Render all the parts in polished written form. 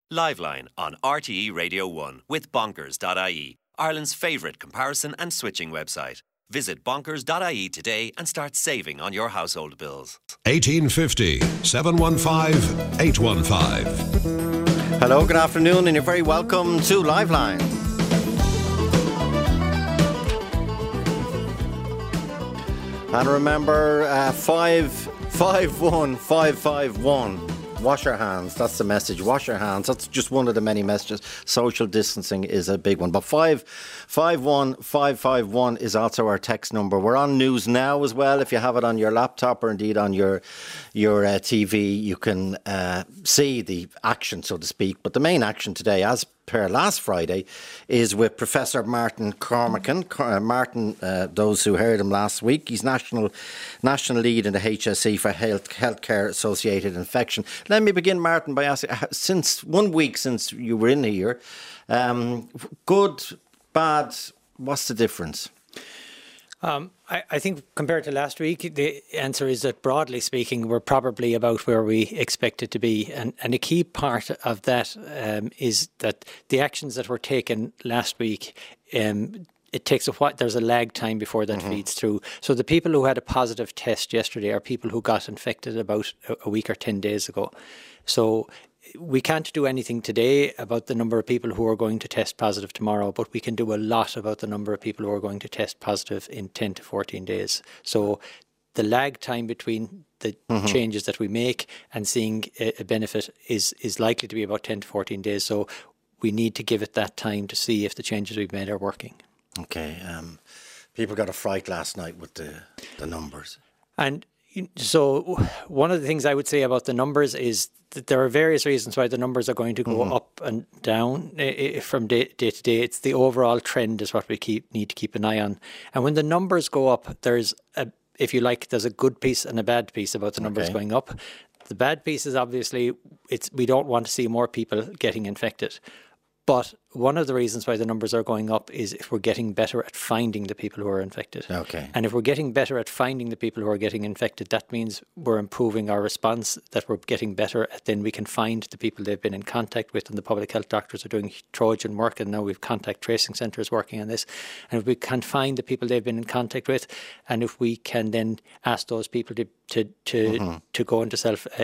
Liveline on RTE Radio 1 with Bonkers.ie, Ireland's favourite comparison and switching website. Visit bonkers.ie today and start saving on your household bills. 1850 715 815. Hello, good afternoon, and you're very welcome to Liveline. And remember, 551551. Wash your hands. That's the message. Wash your hands. That's just one of the many messages. Social distancing is a big one. But 551551 is also our text number. We're on News Now as well. If you have it on your laptop or indeed on your TV, you can see the action, so to speak. But the main action today, as per last Friday, is with Professor Martin Cormacan. Martin, those who heard him last week, he's national lead in the HSE for healthcare associated infection. Let me begin, Martin, by asking, since 1 week since you were in here, good, bad, what's the difference? I think compared to last week, the answer is that broadly speaking, we're probably about where we expected to be. And a key part of that is that the actions that were taken last week, it takes a while. There's a lag time before that feeds through. So the people who had a positive test yesterday are people who got infected about a week or 10 days ago. So we can't do anything today about the number of people who are going to test positive tomorrow, but we can do a lot about the number of people who are going to test positive in 10 to 14 days. So the lag time between the changes that we make and seeing a benefit is likely to be about 10 to 14 days. So we need to give it that time to see if the changes we've made are working. Okay. People got a fright last night with the numbers. And so one of the things I would say about the numbers is that there are various reasons why the numbers are going to go up and down from day to day. It's the overall trend is what we need to keep an eye on. And when the numbers go up, there's a good piece and a bad piece about the numbers going up. The bad piece is obviously we don't want to see more people getting infected. But one of the reasons why the numbers are going up is if we're getting better at finding the people who are infected. Okay. And if we're getting better at finding the people who are getting infected, that means we're improving our response, that we're getting better at then we can find the people they've been in contact with, and the public health doctors are doing Trojan work, and now we've contact tracing centres working on this. And if we can find the people they've been in contact with, and if we can then ask those people to go into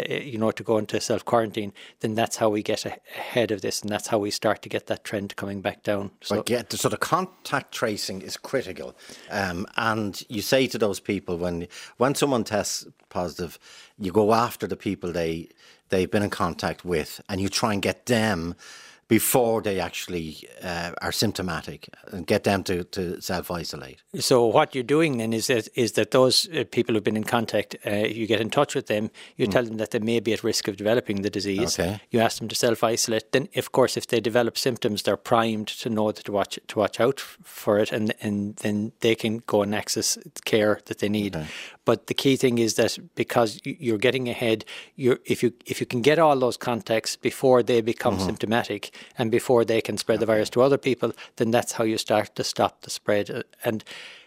self quarantine, then that's how we get ahead of this, and that's how we start to get that trend coming back down. So the contact tracing is critical, and you say to those people when someone tests positive, you go after the people they've been in contact with, and you try and get them before they actually are symptomatic, and get them to self-isolate. So what you're doing then is that those people who've been in contact, you get in touch with them, you tell them that they may be at risk of developing the disease. Okay. You ask them to self-isolate. Then, of course, if they develop symptoms, they're primed to know to watch out for it, and then they can go and access care that they need. Okay. But the key thing is that because you're getting ahead, if you can get all those contacts before they become symptomatic and before they can spread the virus to other people, then that's how you start to stop the spread. And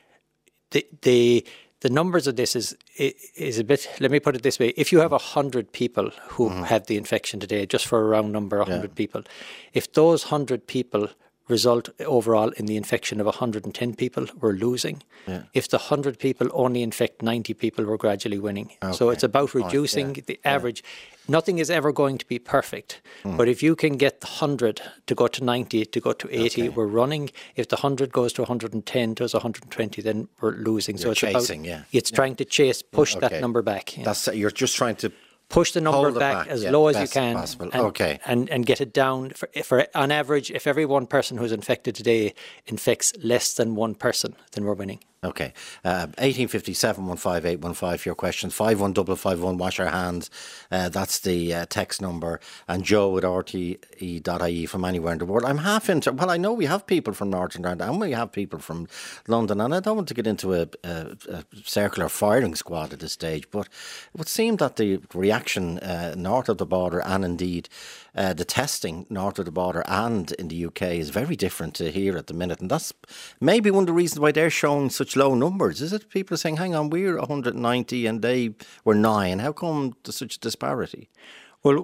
the numbers of this is a bit, let me put it this way. If you have 100 people who have the infection today, just for a round number, 100 people, if those 100 people result overall in the infection of 110 people, we're losing. Yeah. If the 100 people only infect 90 people, we're gradually winning. Okay. So it's about reducing the average. Nothing is ever going to be perfect. But if you can get the 100 to go to 90, to go to 80, we're running. If the 100 goes to 110, to 120, then we're losing. You're chasing, it's trying to push that number back. Yeah. You're just trying to push the number back as low as you can and get it down. For on average, if every one person who's infected today infects less than one person, then we're winning. Okay. 1850 715 815 for your questions. 51551, wash our hands. That's the text number. And Joe at rte.ie from anywhere in the world. I'm half into, well, I know we have people from Northern Ireland and we have people from London, and I don't want to get into a circular firing squad at this stage, but it would seem that the reaction north of the border, and indeed the testing north of the border and in the UK, is very different to here at the minute. And that's maybe one of the reasons why they're showing such low numbers. Is it people are saying, hang on, we're 190 and they were 9. How come there's such disparity? Well,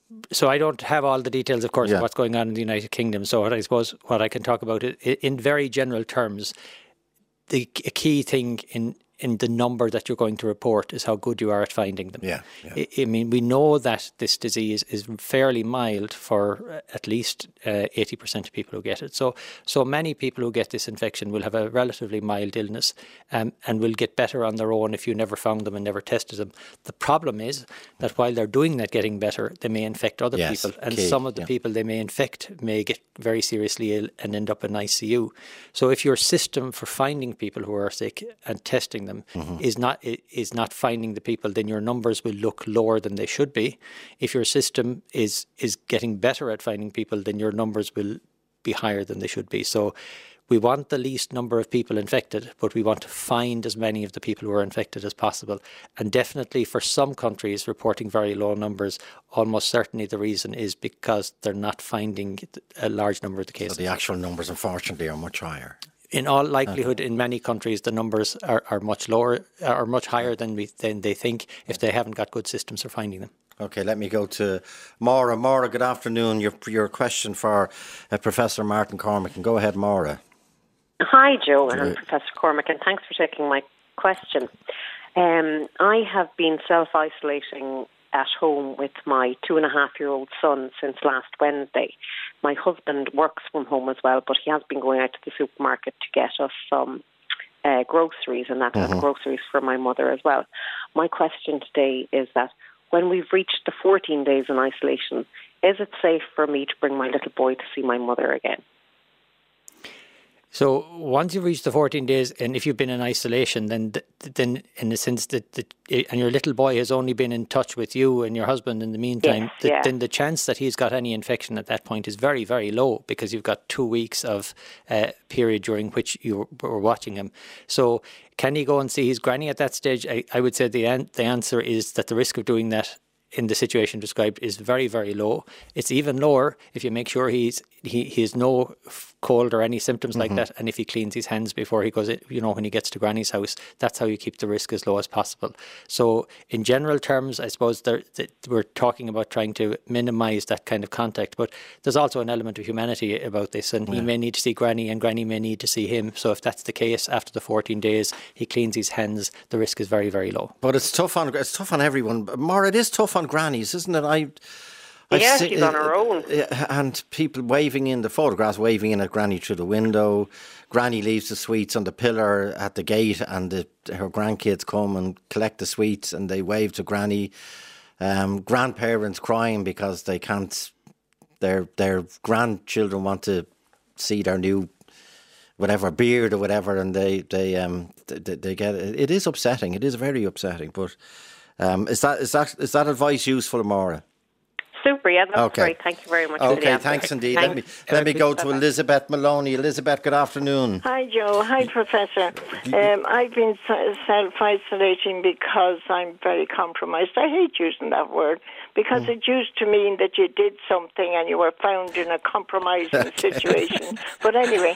So I don't have all the details, of course, of what's going on in the United Kingdom. So what I can talk about in very general terms, the key thing in the number that you're going to report is how good you are at finding them. I mean, we know that this disease is fairly mild for at least 80% of people who get it. So many people who get this infection will have a relatively mild illness and will get better on their own if you never found them and never tested them. The problem is that while they're doing that, getting better, they may infect other people. And some of the people they may infect may get very seriously ill and end up in ICU. So if your system for finding people who are sick and testing them is not finding the people, then your numbers will look lower than they should be. If your system is getting better at finding people, then your numbers will be higher than they should be. So we want the least number of people infected, but we want to find as many of the people who are infected as possible. And definitely for some countries reporting very low numbers, almost certainly the reason is because they're not finding a large number of the cases. So the actual numbers, unfortunately, are much higher. In all likelihood, in many countries, the numbers are much lower, are much higher than they think if they haven't got good systems for finding them. Okay, let me go to Maura. Maura, good afternoon. Your question for Professor Martin Cormack. And go ahead, Maura. Hi, Joe and Professor Cormack, and thanks for taking my question. I have been self-isolating at home with my 2.5-year-old son since last Wednesday. My husband works from home as well, but he has been going out to the supermarket to get us some groceries, and that has groceries for my mother as well. My question today is that when we've reached the 14 days in isolation, is it safe for me to bring my little boy to see my mother again? So once you've reached the 14 days, and if you've been in isolation, then in the sense that and your little boy has only been in touch with you and your husband in the meantime, then the chance that he's got any infection at that point is very, very low, because you've got 2 weeks of period during which you were watching him. So can he go and see his granny at that stage? I would say the answer is that the risk of doing that in the situation described is very, very low. It's even lower if you make sure he has no cold or any symptoms like that, and if he cleans his hands before he goes, when he gets to Granny's house. That's how you keep the risk as low as possible. So in general terms, I suppose we're talking about trying to minimise that kind of contact, but there's also an element of humanity about this, and he may need to see Granny and Granny may need to see him. So if that's the case, after the 14 days he cleans his hands, the risk is very, very low. But it's tough on everyone. Maura, it is tough on grannies, isn't it? She's on her own. And people waving in the photographs, waving in at Granny through the window. Granny leaves the sweets on the pillar at the gate, and her grandkids come and collect the sweets and they wave to Granny. Grandparents crying because they can't, their grandchildren want to see their new whatever beard or whatever, and they get it. It is upsetting. It is very upsetting. But is that advice useful, Maura? Super, yeah, that's great. Thank you very much. Okay, thanks indeed. Let me go to Elizabeth Maloney. Elizabeth, good afternoon. Hi, Joe. Hi, Professor. I've been self-isolating because I'm very compromised. I hate using that word because it used to mean that you did something and you were found in a compromising situation. But anyway,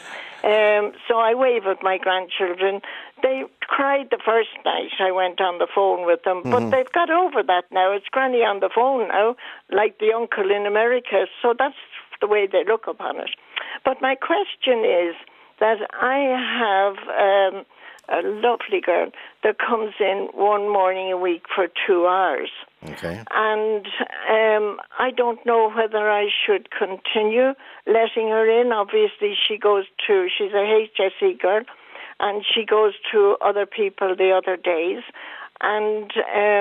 so I wave at my grandchildren. They cried the first night I went on the phone with them, but they've got over that now. It's Granny on the phone now, like the uncle in America. So that's the way they look upon it. But my question is that I have a lovely girl that comes in one morning a week for 2 hours. Okay. And I don't know whether I should continue letting her in. Obviously, she's a HSE girl, and she goes to other people the other days. And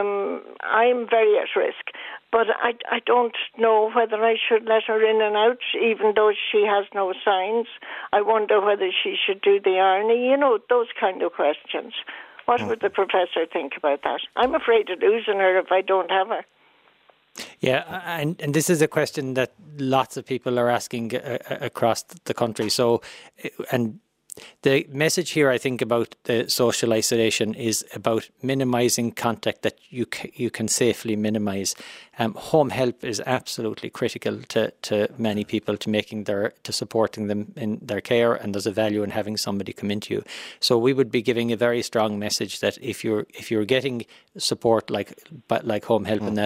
I'm very at risk. But I don't know whether I should let her in and out, even though she has no signs. I wonder whether she should do the irony, those kind of questions. What would the professor think about that? I'm afraid of losing her if I don't have her. Yeah, and this is a question that lots of people are asking across the country. So, and the message here, I think, about the social isolation is about minimising contact that you can safely minimise. Home help is absolutely critical to many people, to supporting them in their care, and there's a value in having somebody come into you. So we would be giving a very strong message that if you're getting support like home help and that,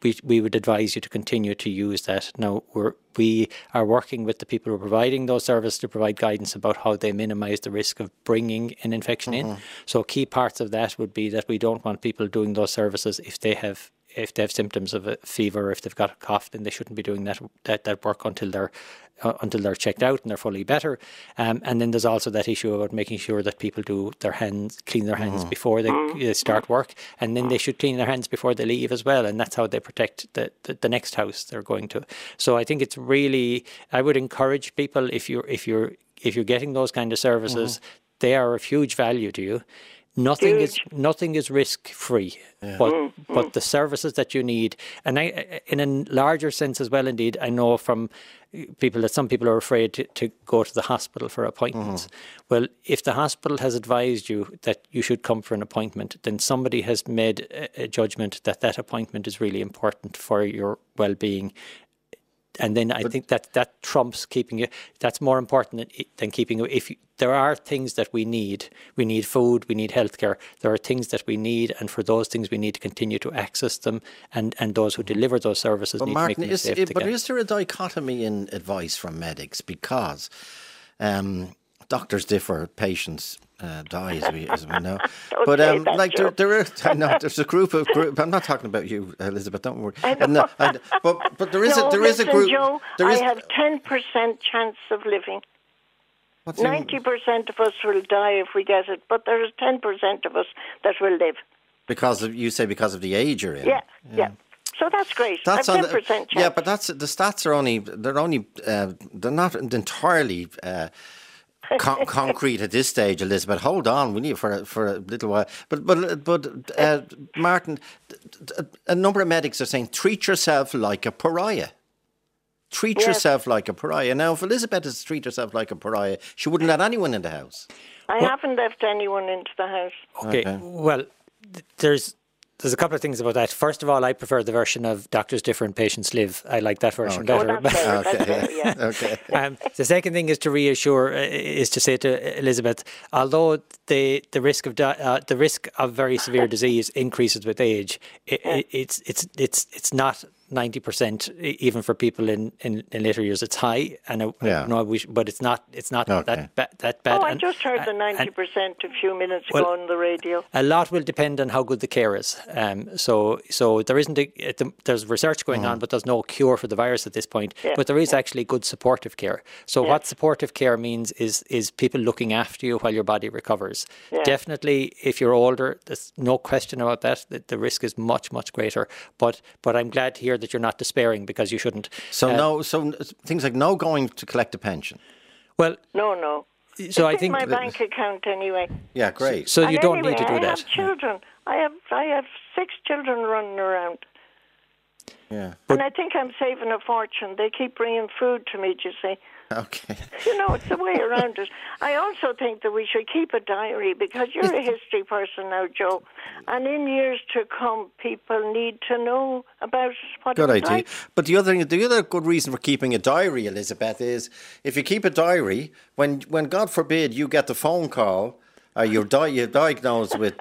we would advise you to continue to use that. Now, we are working with the people who are providing those services to provide guidance about how they minimise the risk of bringing an infection in. So key parts of that would be that we don't want people doing those services if they have symptoms of a fever, or if they've got a cough, then they shouldn't be doing that work until they're checked out and they're fully better. And then there's also that issue about making sure that people clean their hands before they start work, and then they should clean their hands before they leave as well, and that's how they protect the next house they're going to. So I think it's really, I would encourage people, if you're getting those kind of services, they are of huge value to you. Nothing is risk free, but the services that you need, and in a larger sense as well. Indeed, I know from people that some people are afraid to go to the hospital for appointments. Well, if the hospital has advised you that you should come for an appointment, then somebody has made a judgment that appointment is really important for your well-being. And then I think that trumps keeping you. That's more important than keeping you. There are things that we need food, we need healthcare. There are things that we need, and for those things we need to continue to access them. And those who deliver those services need to make them safe to get. But is there a dichotomy in advice from medics? Because doctors differ, patients die, as we know. But there's a group. I'm not talking about you, Elizabeth. Don't worry. But there is a group. Joe, I have 10% chance of living. 90% of us will die if we get it, but there is 10% of us that will live. Because of the age you're in. Yeah. So that's great. That's 10% chance. Yeah, but the stats are they're not entirely concrete at this stage, Elizabeth. Hold on, we need for a little while. But Martin, a number of medics are saying treat yourself like a pariah. Treat yourself like a pariah. Now, if Elizabeth is to treat herself like a pariah, she wouldn't let anyone in the house. I haven't left anyone into the house. Okay. Well, there's a couple of things about that. First of all, I prefer the version of doctors differ and patients live. I like that version better. Okay. The second thing is to say to Elizabeth, although the risk of very severe disease increases with age, it's not 90%, even for people in later years. It's high, but it's not that bad. Oh, I just heard the 90% a few minutes ago on the radio. A lot will depend on how good the care is. So there isn't there's research going on, but there's no cure for the virus at this point. Yeah. But there is actually good supportive care. So what supportive care means is people looking after you while your body recovers. Yeah. Definitely, if you're older, there's no question about that. The risk is much, much greater. But I'm glad to hear that you're not despairing, because you shouldn't. So things like no going to collect a pension. Well, no. So it's I think my bank account anyway. Yeah, great. So you don't need to do that. I have children. I have 6 children running around. Yeah. And I think I'm saving a fortune. They keep bringing food to me, you see. Okay. It's the way around it. I also think that we should keep a diary, because you're a history person now, Joe. And in years to come, people need to know about what good it's idea. like. But the other good reason for keeping a diary, Elizabeth, is if you keep a diary, when God forbid you get the phone call, you're diagnosed with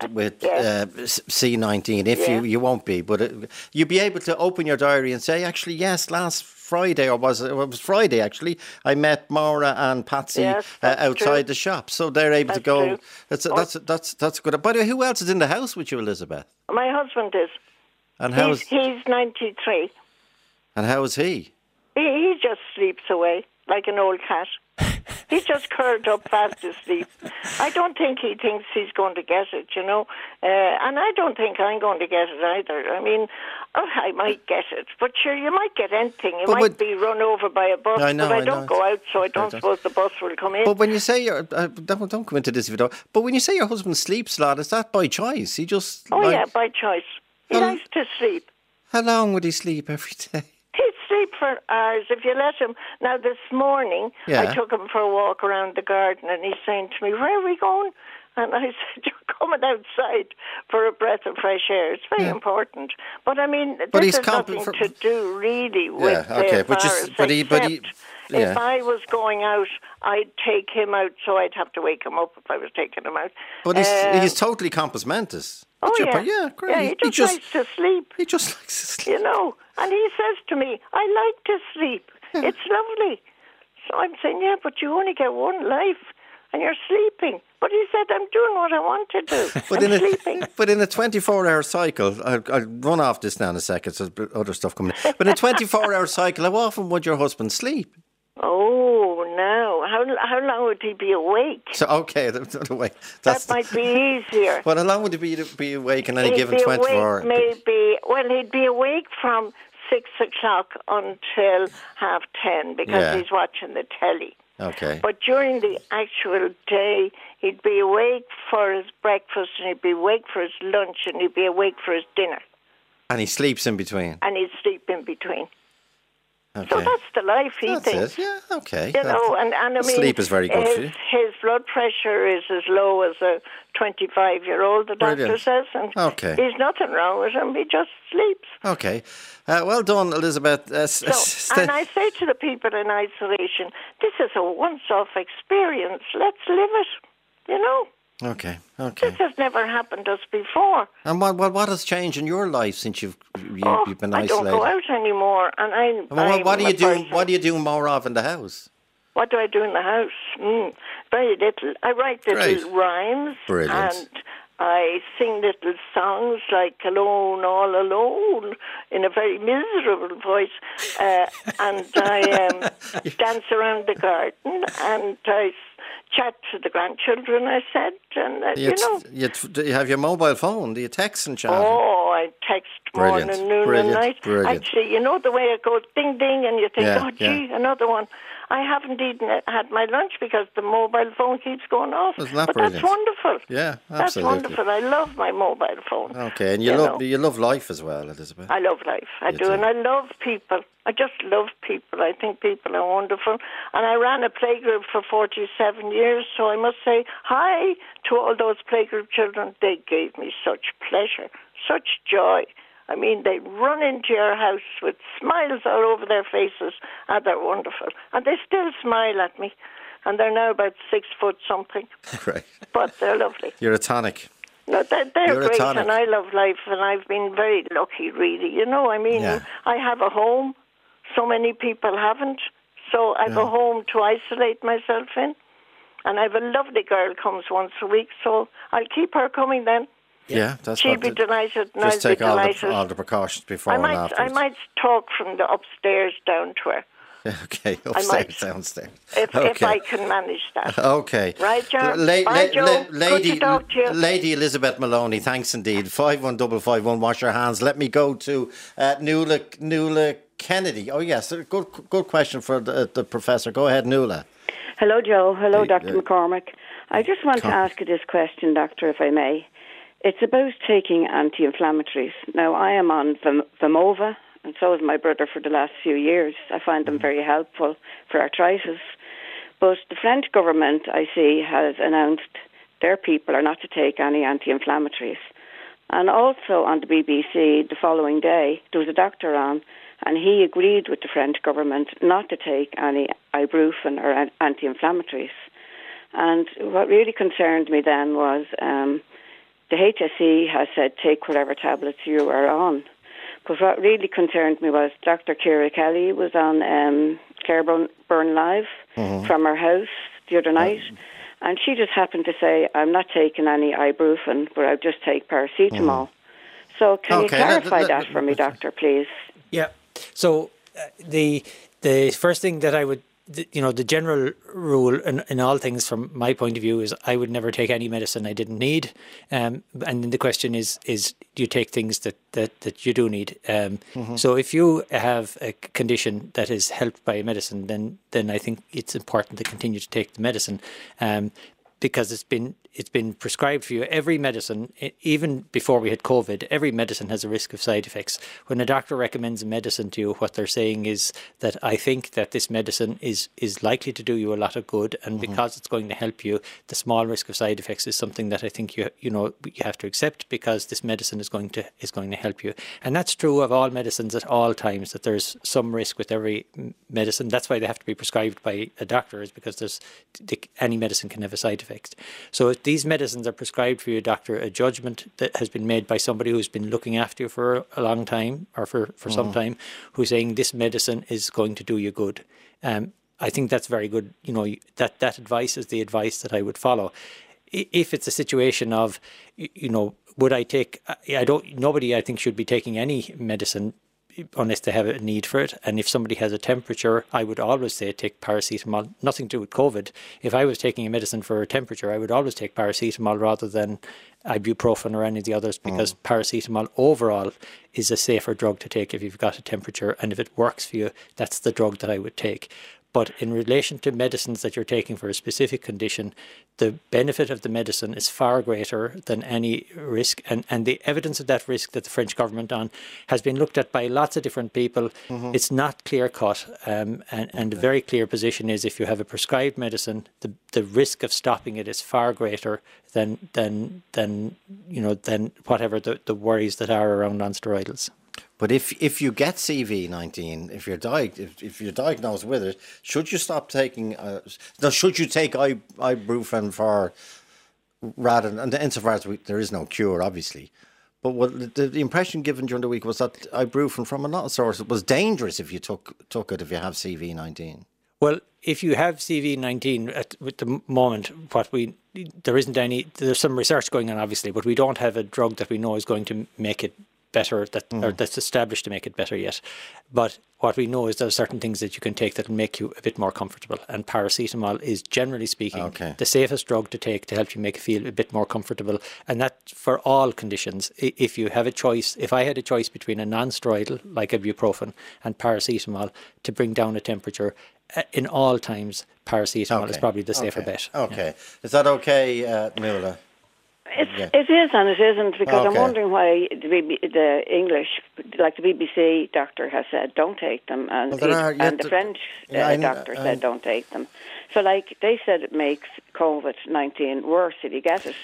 C19. You won't be, but you'll be able to open your diary and say, actually, yes, last Friday, it was Friday actually, I met Maura and Patsy outside the shop, so they're able to go. True. That's good. By the way, who else is in the house with you, Elizabeth? My husband is. And he's 93. And how is he? He just sleeps away like an old cat. He's just curled up fast asleep. I don't think he thinks he's going to get it, and I don't think I'm going to get it either. I mean, I might get it, but sure, you might get anything. You might be run over by a bus, but I don't go out, so I don't suppose the bus will come in. But when you say don't go into this if you don't. But when you say your husband sleeps a lot, is that by choice? He just by choice. He likes to sleep. How long would he sleep every day? He'd sleep for hours if you let him. Now, this morning, I took him for a walk around the garden, and he's saying to me, "Where are we going?" And I said, "You're coming outside for a breath of fresh air. It's very important." But I mean, this has nothing to do really with the virus. if I was going out, I'd take him out, so I'd have to wake him up if I was taking him out. But he's totally compos mentis. Yeah, great. Yeah, he just likes to sleep. He just likes to sleep. You know, and he says to me, I like to sleep. Yeah. It's lovely. So I'm saying, yeah, but you only get one life, and you're sleeping. But he said, I'm doing what I want to do. I'm sleeping. But in a 24-hour cycle, I'll run off this now in a second, so there's other stuff coming in. But in a 24-hour cycle, how often would your husband sleep? Oh, no. How long would he be awake? So, okay, that might be easier. Well, how long would he be awake in any given 24 hours? He'd be awake from 6 o'clock until 10:30 because he's watching the telly. Okay. But during the actual day, he'd be awake for his breakfast, and he'd be awake for his lunch, and he'd be awake for his dinner. And he sleeps in between? And he'd sleep in between. Okay. So that's the life he thinks. It. Yeah, okay. You know, and I mean, sleep is very good for you. His blood pressure is as low as a 25-year-old, the doctor says, and there's nothing wrong with him. He just sleeps. Okay. Well done, Elizabeth. And I say to the people in isolation, this is a once-off experience. Let's live it, you know. Okay. This has never happened to us before. And what has changed in your life since you've been isolated? I don't go out anymore, and what do you do? What do you do more of in the house? What do I do in the house? Very little. I write little rhymes. Brilliant. And I sing little songs like Alone, All Alone in a very miserable voice. And I dance around the garden, and I chat to the grandchildren, I said. And, you have your mobile phone. Do you text and chat? Oh, I text morning, noon and night. Brilliant. Actually, you know the way it goes, ding, ding, and you think, another one. I haven't even had my lunch because the mobile phone keeps going off. Isn't that but brilliant? That's wonderful. Yeah, absolutely. That's wonderful. I love my mobile phone. Okay, and you love life as well, Elizabeth. I love life. I do, and I love people. I just love people. I think people are wonderful. And I ran a playgroup for 47 years, so I must say hi to all those playgroup children. They gave me such pleasure, such joy. I mean, they run into your house with smiles all over their faces, and they're wonderful. And they still smile at me. And they're now about 6 foot something. Right. But they're lovely. You're a tonic. No, they're great, and I love life, and I've been very lucky, really. You know, I mean, I have a home. So many people haven't. So I have a home to isolate myself in. And I have a lovely girl comes once a week, so I'll keep her coming then. Yeah, that's She'll be delighted, and just I'll take be delighted. all the precautions before and afterwards. I might talk from the upstairs down to her. Okay, upstairs, downstairs. If I can manage that. Okay. Right, John? Bye, Joe. Good to talk to you. Lady Elizabeth Maloney, thanks indeed. 51551, wash your hands. Let me go to Nuala Kennedy. Oh, yes, good question for the professor. Go ahead, Nuala. Hello, Joe. Hello, Dr. McCormick. I just want to ask you this question, Doctor, if I may. It's about taking anti-inflammatories. Now, I am on Vimova, and so is my brother for the last few years. I find them very helpful for arthritis. But the French government, I see, has announced their people are not to take any anti-inflammatories. And also on the BBC the following day, there was a doctor on, and he agreed with the French government not to take any ibuprofen or anti-inflammatories. And what really concerned me then was the HSE has said take whatever tablets you are on. But what really concerned me was Dr. Ciara Kelly was on Clareburn Live from her house the other night, and she just happened to say, I'm not taking any ibuprofen, but I'll just take paracetamol. So can you clarify that for me, Doctor, please? Yeah. So the first thing that I would, the general rule in all things from my point of view is I would never take any medicine I didn't need. And then the question is do you take things that you do need? So if you have a condition that is helped by medicine, then I think it's important to continue to take the medicine. because it's been prescribed for you. Every medicine, even before we had COVID, every medicine has a risk of side effects. When a doctor recommends a medicine to you, what they're saying is that I think that this medicine is likely to do you a lot of good, and because it's going to help you, the small risk of side effects is something that I think you have to accept, because this medicine is going to help you. And that's true of all medicines at all times, that there's some risk with every medicine. That's why they have to be prescribed by a doctor, is because any medicine can have a side effect. So if these medicines are prescribed for you, doctor, a judgment that has been made by somebody who's been looking after you for a long time, or for some time, who's saying this medicine is going to do you good. I think that's very good. That advice is the advice that I would follow. If it's a situation of, would I take? Nobody, I think, should be taking any medicine unless they have a need for it. And if somebody has a temperature, I would always say take paracetamol. Nothing to do with COVID. If I was taking a medicine for a temperature, I would always take paracetamol rather than ibuprofen or any of the others, because paracetamol overall is a safer drug to take if you've got a temperature, and if it works for you, that's the drug that I would take. But in relation to medicines that you're taking for a specific condition, the benefit of the medicine is far greater than any risk. And the evidence of that risk that the French government on has been looked at by lots of different people. It's not clear cut. And the very clear position is, if you have a prescribed medicine, the risk of stopping it is far greater than whatever the worries that are around non-steroidals. But if you get CV19, if you're diagnosed with it, should you stop taking? Should you take ibuprofen for rather? And insofar as there is no cure, obviously. But what the impression given during the week was that ibuprofen, from another source, it was dangerous if you took it if you have CV19. Well, if you have CV19 at the moment, there's some research going on, obviously, but we don't have a drug that we know is going to make it better, or that's established to make it better yet. But what we know is there are certain things that you can take that will make you a bit more comfortable, and paracetamol is, generally speaking, the safest drug to take to help you make you feel a bit more comfortable, and that for all conditions. If you have a choice, if I had a choice between a non-steroidal like ibuprofen and paracetamol to bring down a temperature, in all times paracetamol is probably the safer bet. Is that okay, Nuala? It is and it isn't, because I'm wondering why the English, like the BBC doctor has said, don't take them, and the French doctor said don't take them. So, like, they said it makes COVID-19 worse if you get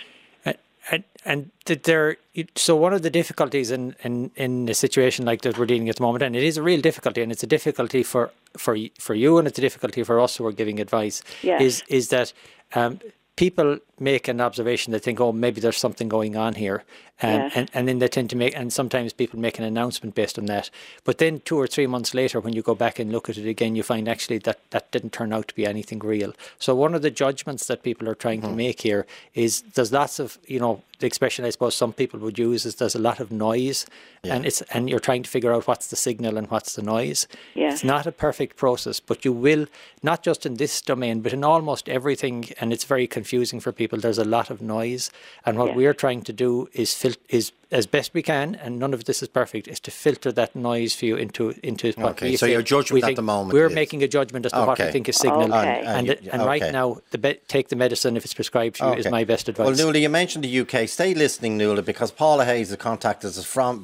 it. So one of the difficulties in a situation like that we're dealing at the moment, and it is a real difficulty, and it's a difficulty for you, and it's a difficulty for us who are giving advice, is that people make an observation. They think, maybe there's something going on here. And then they tend to and sometimes people make an announcement based on that. But then 2 or 3 months later, when you go back and look at it again, you find actually that didn't turn out to be anything real. So one of the judgments that people are trying to make here is there's lots of, the expression I suppose some people would use is there's a lot of noise, and you're trying to figure out what's the signal and what's the noise. It's not a perfect process, but you will, not just in this domain, but in almost everything, and it's very confusing for people. There's a lot of noise, and what we're trying to do is as best we can, and none of this is perfect, is to filter that noise for you into what we think. So your judgment at the moment we're making a judgment as to what we think is signal. And right now, take the medicine if it's prescribed to you is my best advice. Well, Nuala, you mentioned the UK. Stay listening, Nuala, because Paula Hales has contacted us from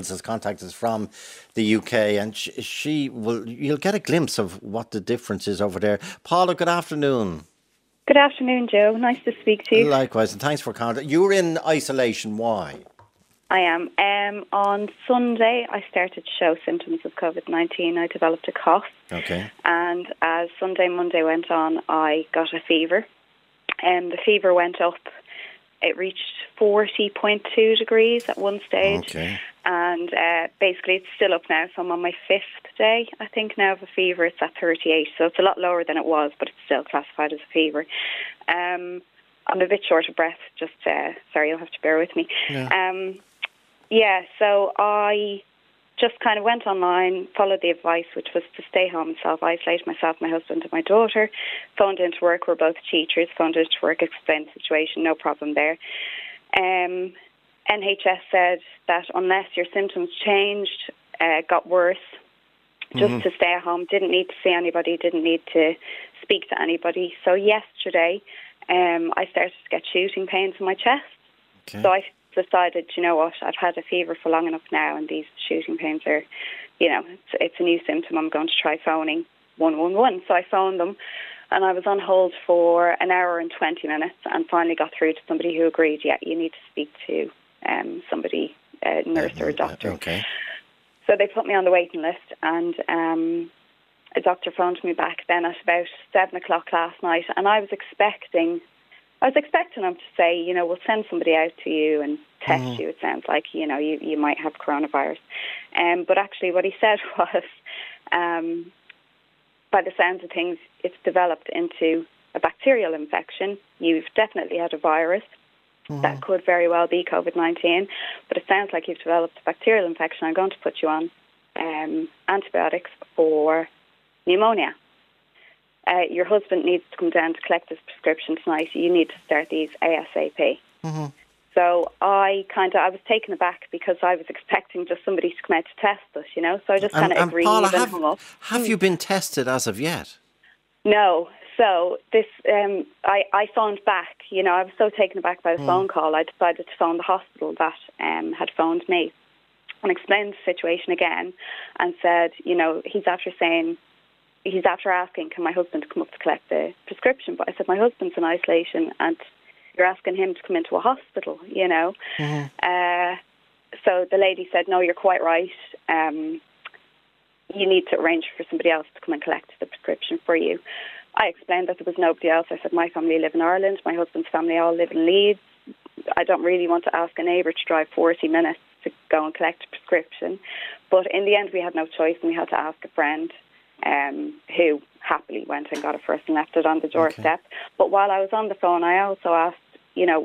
the UK, and you'll get a glimpse of what the difference is over there. Paula, good afternoon. Good afternoon, Joe. Nice to speak to you. Likewise, and thanks for contacting. You were in isolation. Why? I am. On Sunday, I started to show symptoms of COVID-19. I developed a cough. Okay. And as Monday went on, I got a fever. The fever went up. It reached 40.2 degrees at one stage. Okay. And basically it's still up now. So I'm on my 5th day, I think, now of a fever. It's at 38. So it's a lot lower than it was, but it's still classified as a fever. I'm a bit short of breath. Just, sorry, you'll have to bear with me. So I just kind of went online, followed the advice, which was to stay home and self-isolate, myself, my husband and my daughter. Phoned into work. We're both teachers. Phoned into work, explained the situation, no problem there. NHS said that unless your symptoms changed, got worse, just to stay at home, didn't need to see anybody, didn't need to speak to anybody. So yesterday, I started to get shooting pains in my chest. Okay. So I decided, you know what, I've had a fever for long enough now, and these shooting pains are, it's a new symptom. I'm going to try phoning 111. So I phoned them, and I was on hold for an hour and 20 minutes, and finally got through to somebody who agreed, you need to speak to somebody, a nurse or a doctor. Okay. So they put me on the waiting list, and a doctor phoned me back then at about 7 o'clock last night, and I was expecting him to say, we'll send somebody out to you and test you. It sounds like, you might have coronavirus. But actually what he said was, by the sounds of things, it's developed into a bacterial infection. You've definitely had a virus. That could very well be COVID-19, but it sounds like you've developed a bacterial infection. I'm going to put you on antibiotics for pneumonia. Your husband needs to come down to collect his prescription tonight. You need to start these ASAP. So I was taken aback because I was expecting just somebody to come out to test us, So I just kind of agreed Paula, and hung up. Have you been tested as of yet? No. So this, I phoned back. I was so taken aback by the phone call, I decided to phone the hospital that had phoned me and explained the situation again, and said, he's after asking, can my husband come up to collect the prescription? But I said, my husband's in isolation, and you're asking him to come into a hospital, So the lady said, no, you're quite right. You need to arrange for somebody else to come and collect the prescription for you. I explained that there was nobody else. I said, my family live in Ireland. My husband's family all live in Leeds. I don't really want to ask a neighbour to drive 40 minutes to go and collect a prescription. But in the end, we had no choice, and we had to ask a friend who happily went and got it for us and left it on the doorstep. Okay. But while I was on the phone, I also asked,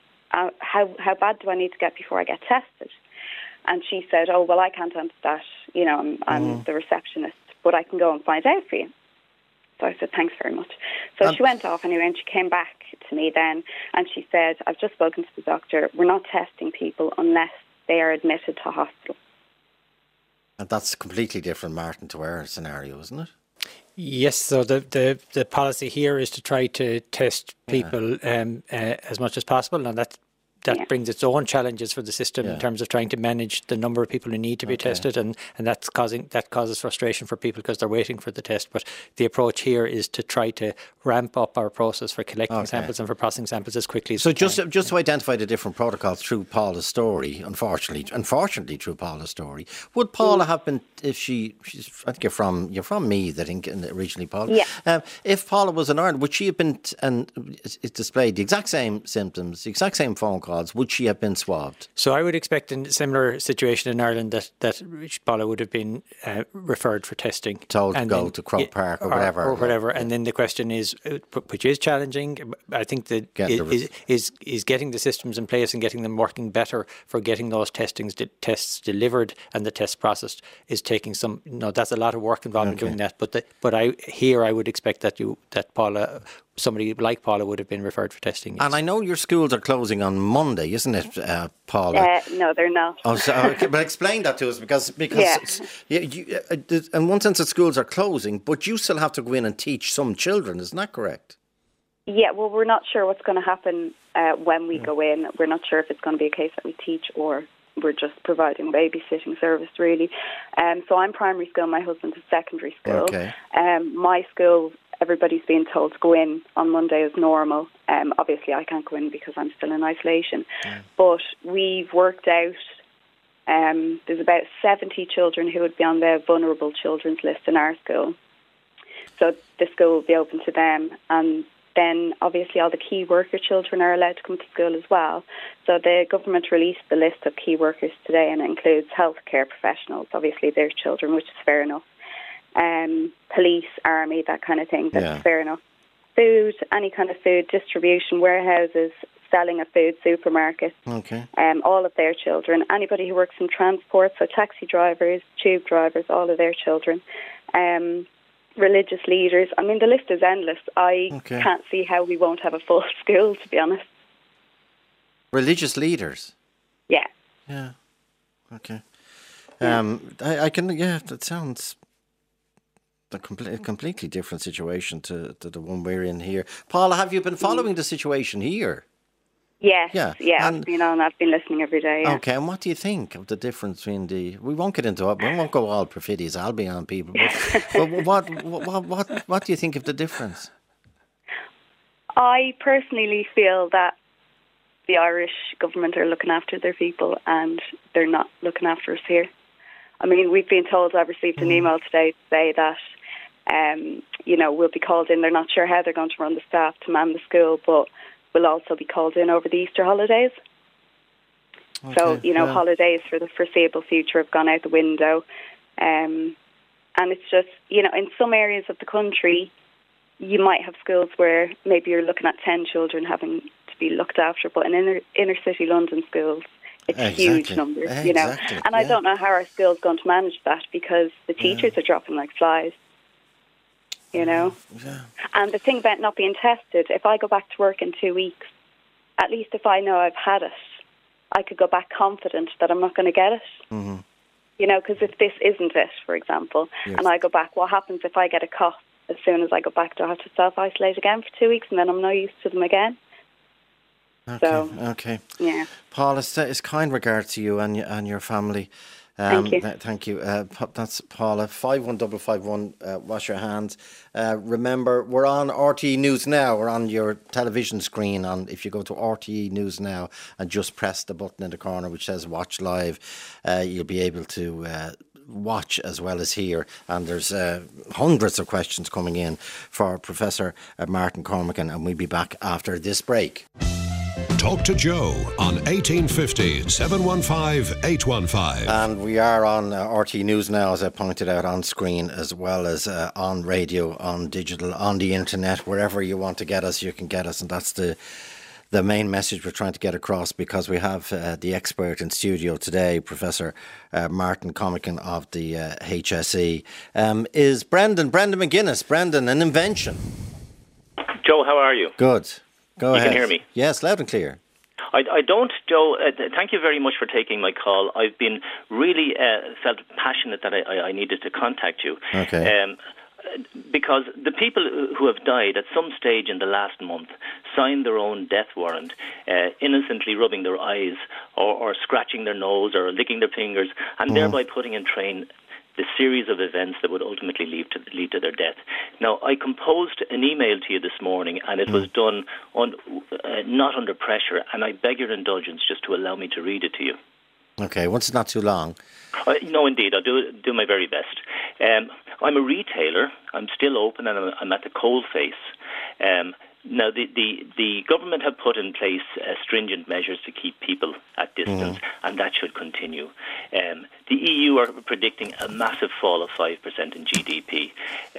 how bad do I need to get before I get tested? And she said, oh, well, I can't answer that. I'm the receptionist, but I can go and find out for you. So I said, thanks very much. So she went off anyway, and she came back to me then, and she said, I've just spoken to the doctor. We're not testing people unless they are admitted to hospital. And that's completely different, Martin, to our scenario, isn't it? Yes, so the policy here is to try to test people as much as possible, and that brings its own challenges for the system in terms of trying to manage the number of people who need to be tested, and that causes frustration for people because they're waiting for the test. But the approach here is to try to ramp up our process for collecting samples and for processing samples as quickly as we can. So just to identify the different protocols through Paula's story, unfortunately through Paula's story, would Paula have been, if she's I think you're from Meath, I think originally, Paula. Yeah. If Paula was in Ireland, would she have been, and it displayed the exact same symptoms, the exact same phone call, would she have been swabbed? So I would expect in a similar situation in Ireland that Paula would have been referred for testing. Told to go to Croke Park or whatever. Or whatever. And then the question is, which is challenging, I think that is getting the systems in place and getting them working better for getting those tests delivered and the test processed is taking some, that's a lot of work involved in doing that. But I would expect that Paula, somebody like Paula, would have been referred for testing. Yes. And I know your schools are closing on Monday, isn't it, Paula? No, they're not. Oh, so, but explain that to us because in one sense the schools are closing, but you still have to go in and teach some children, isn't that correct? Yeah, well, we're not sure what's going to happen when we go in. We're not sure if it's going to be a case that we teach or we're just providing babysitting service, really. So I'm primary school, my husband's secondary school. Okay. My school, everybody's being told to go in on Monday as normal. Obviously, I can't go in because I'm still in isolation. But we've worked out there's about 70 children who would be on the vulnerable children's list in our school. So the school will be open to them. And then, obviously, all the key worker children are allowed to come to school as well. So the government released the list of key workers today, and it includes healthcare professionals. Obviously, they're children, which is fair enough. Police, army, that kind of thing, that's fair enough. Food, any kind of food distribution, warehouses, selling of food, supermarkets, all of their children. Anybody who works in transport, so taxi drivers, tube drivers, all of their children. Religious leaders. I mean, the list is endless. I can't see how we won't have a full school, to be honest. Religious leaders? Yeah. Yeah. Okay. I can, that sounds... a completely different situation to the one we're in here. Paula, have you been following the situation here? Yes, I've been listening every day. Yeah. Okay, and what do you think of the difference between we won't get into it, we won't go all perfidious, I'll be on people, but what do you think of the difference? I personally feel that the Irish government are looking after their people and they're not looking after us here. I mean, we've been told, I've received an email today to say that, we'll be called in. They're not sure how they're going to run the staff to man the school, but will also be called in over the Easter holidays. Okay, so, holidays for the foreseeable future have gone out the window. And it's just, in some areas of the country, you might have schools where maybe you're looking at 10 children having to be looked after, but in inner city London schools, it's huge numbers, And I don't know how our school's going to manage that because the teachers are dropping like flies. Yeah. And the thing about not being tested, if I go back to work in 2 weeks, at least if I know I've had it, I could go back confident that I'm not going to get it. Mm-hmm. Because if this isn't it, for example, and I go back, what happens if I get a cough? As soon as I go back, do I have to self-isolate again for 2 weeks and then I'm not used to them again? Okay. Yeah. Paul, it's kind regards to you and your family. Thank you. Thank you. That's Paula. 51551. Wash your hands. Remember, we're on RTE News Now. We're on your television screen. If you go to RTE News Now and just press the button in the corner which says Watch Live, you'll be able to watch as well as hear. And there's hundreds of questions coming in for Professor Martin Cormack, and we'll be back after this break. Talk to Joe on 1850 715 815. And we are on RTE News Now, as I pointed out, on screen as well as on radio, on digital, on the internet. Wherever you want to get us, you can get us. And that's the main message we're trying to get across, because we have the expert in studio today, Professor Martin Cormack of the HSE. Is Brendan McGuinness. Brendan, an invention. Joe, how are you? Good. Go ahead. You can hear me? Yes, loud and clear. I don't, Joe. Thank you very much for taking my call. I've been really felt passionate that I needed to contact you. Okay. Because the people who have died at some stage in the last month signed their own death warrant, innocently rubbing their eyes or scratching their nose or licking their fingers, and thereby putting in train the series of events that would ultimately lead to their death. Now, I composed an email to you this morning, and it was done not under pressure, and I beg your indulgence just to allow me to read it to you. Okay, once it's not too long. No, indeed, I'll do my very best. I'm a retailer. I'm still open, and I'm at the coalface. Now, the government have put in place stringent measures to keep people at distance, and that should continue. The EU are predicting a massive fall of 5% in GDP.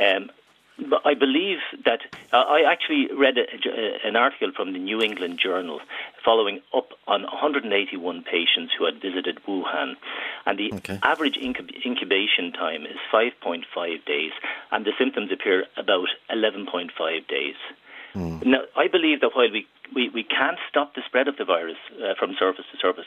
But I believe that I actually read an article from the New England Journal following up on 181 patients who had visited Wuhan. And the average incubation time is 5.5 days, and the symptoms appear about 11.5 days. Now, I believe that while we can't stop the spread of the virus from surface to surface,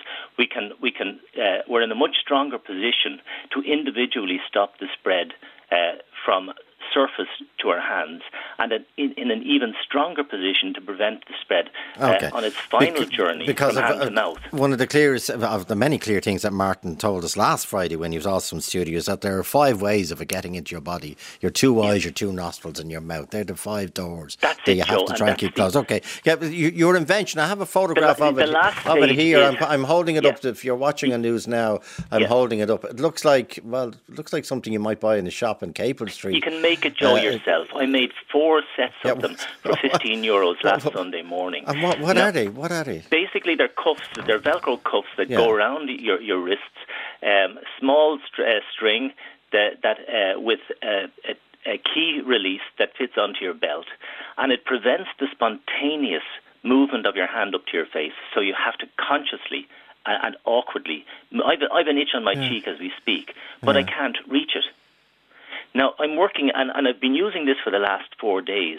we're in a much stronger position to individually stop the spread from surface to our hands, and in an even stronger position to prevent the spread on its final journey from hand to mouth. One of the clearest of the many clear things that Martin told us last Friday when he was also in studio is that there are 5 ways of it getting into your body: your 2 eyes, your 2 nostrils, and your mouth. They're the 5 doors that you have to try and keep closed. Okay, your invention. I have a photograph of it here. I'm holding it up. If you're watching on News Now, I'm holding it up. It looks like something you might buy in a shop in Capel Street. You can make it, Joe, yourself. I made 4 sets of them for €15 last Sunday morning. And what are they? What are they? Basically, they're cuffs. They're Velcro cuffs that go around your wrists. Small string that with a key release that fits onto your belt, and it prevents the spontaneous movement of your hand up to your face. So you have to consciously and awkwardly. I've an itch on my cheek as we speak, but I can't reach it. Now, I'm working, and I've been using this for the last 4 days,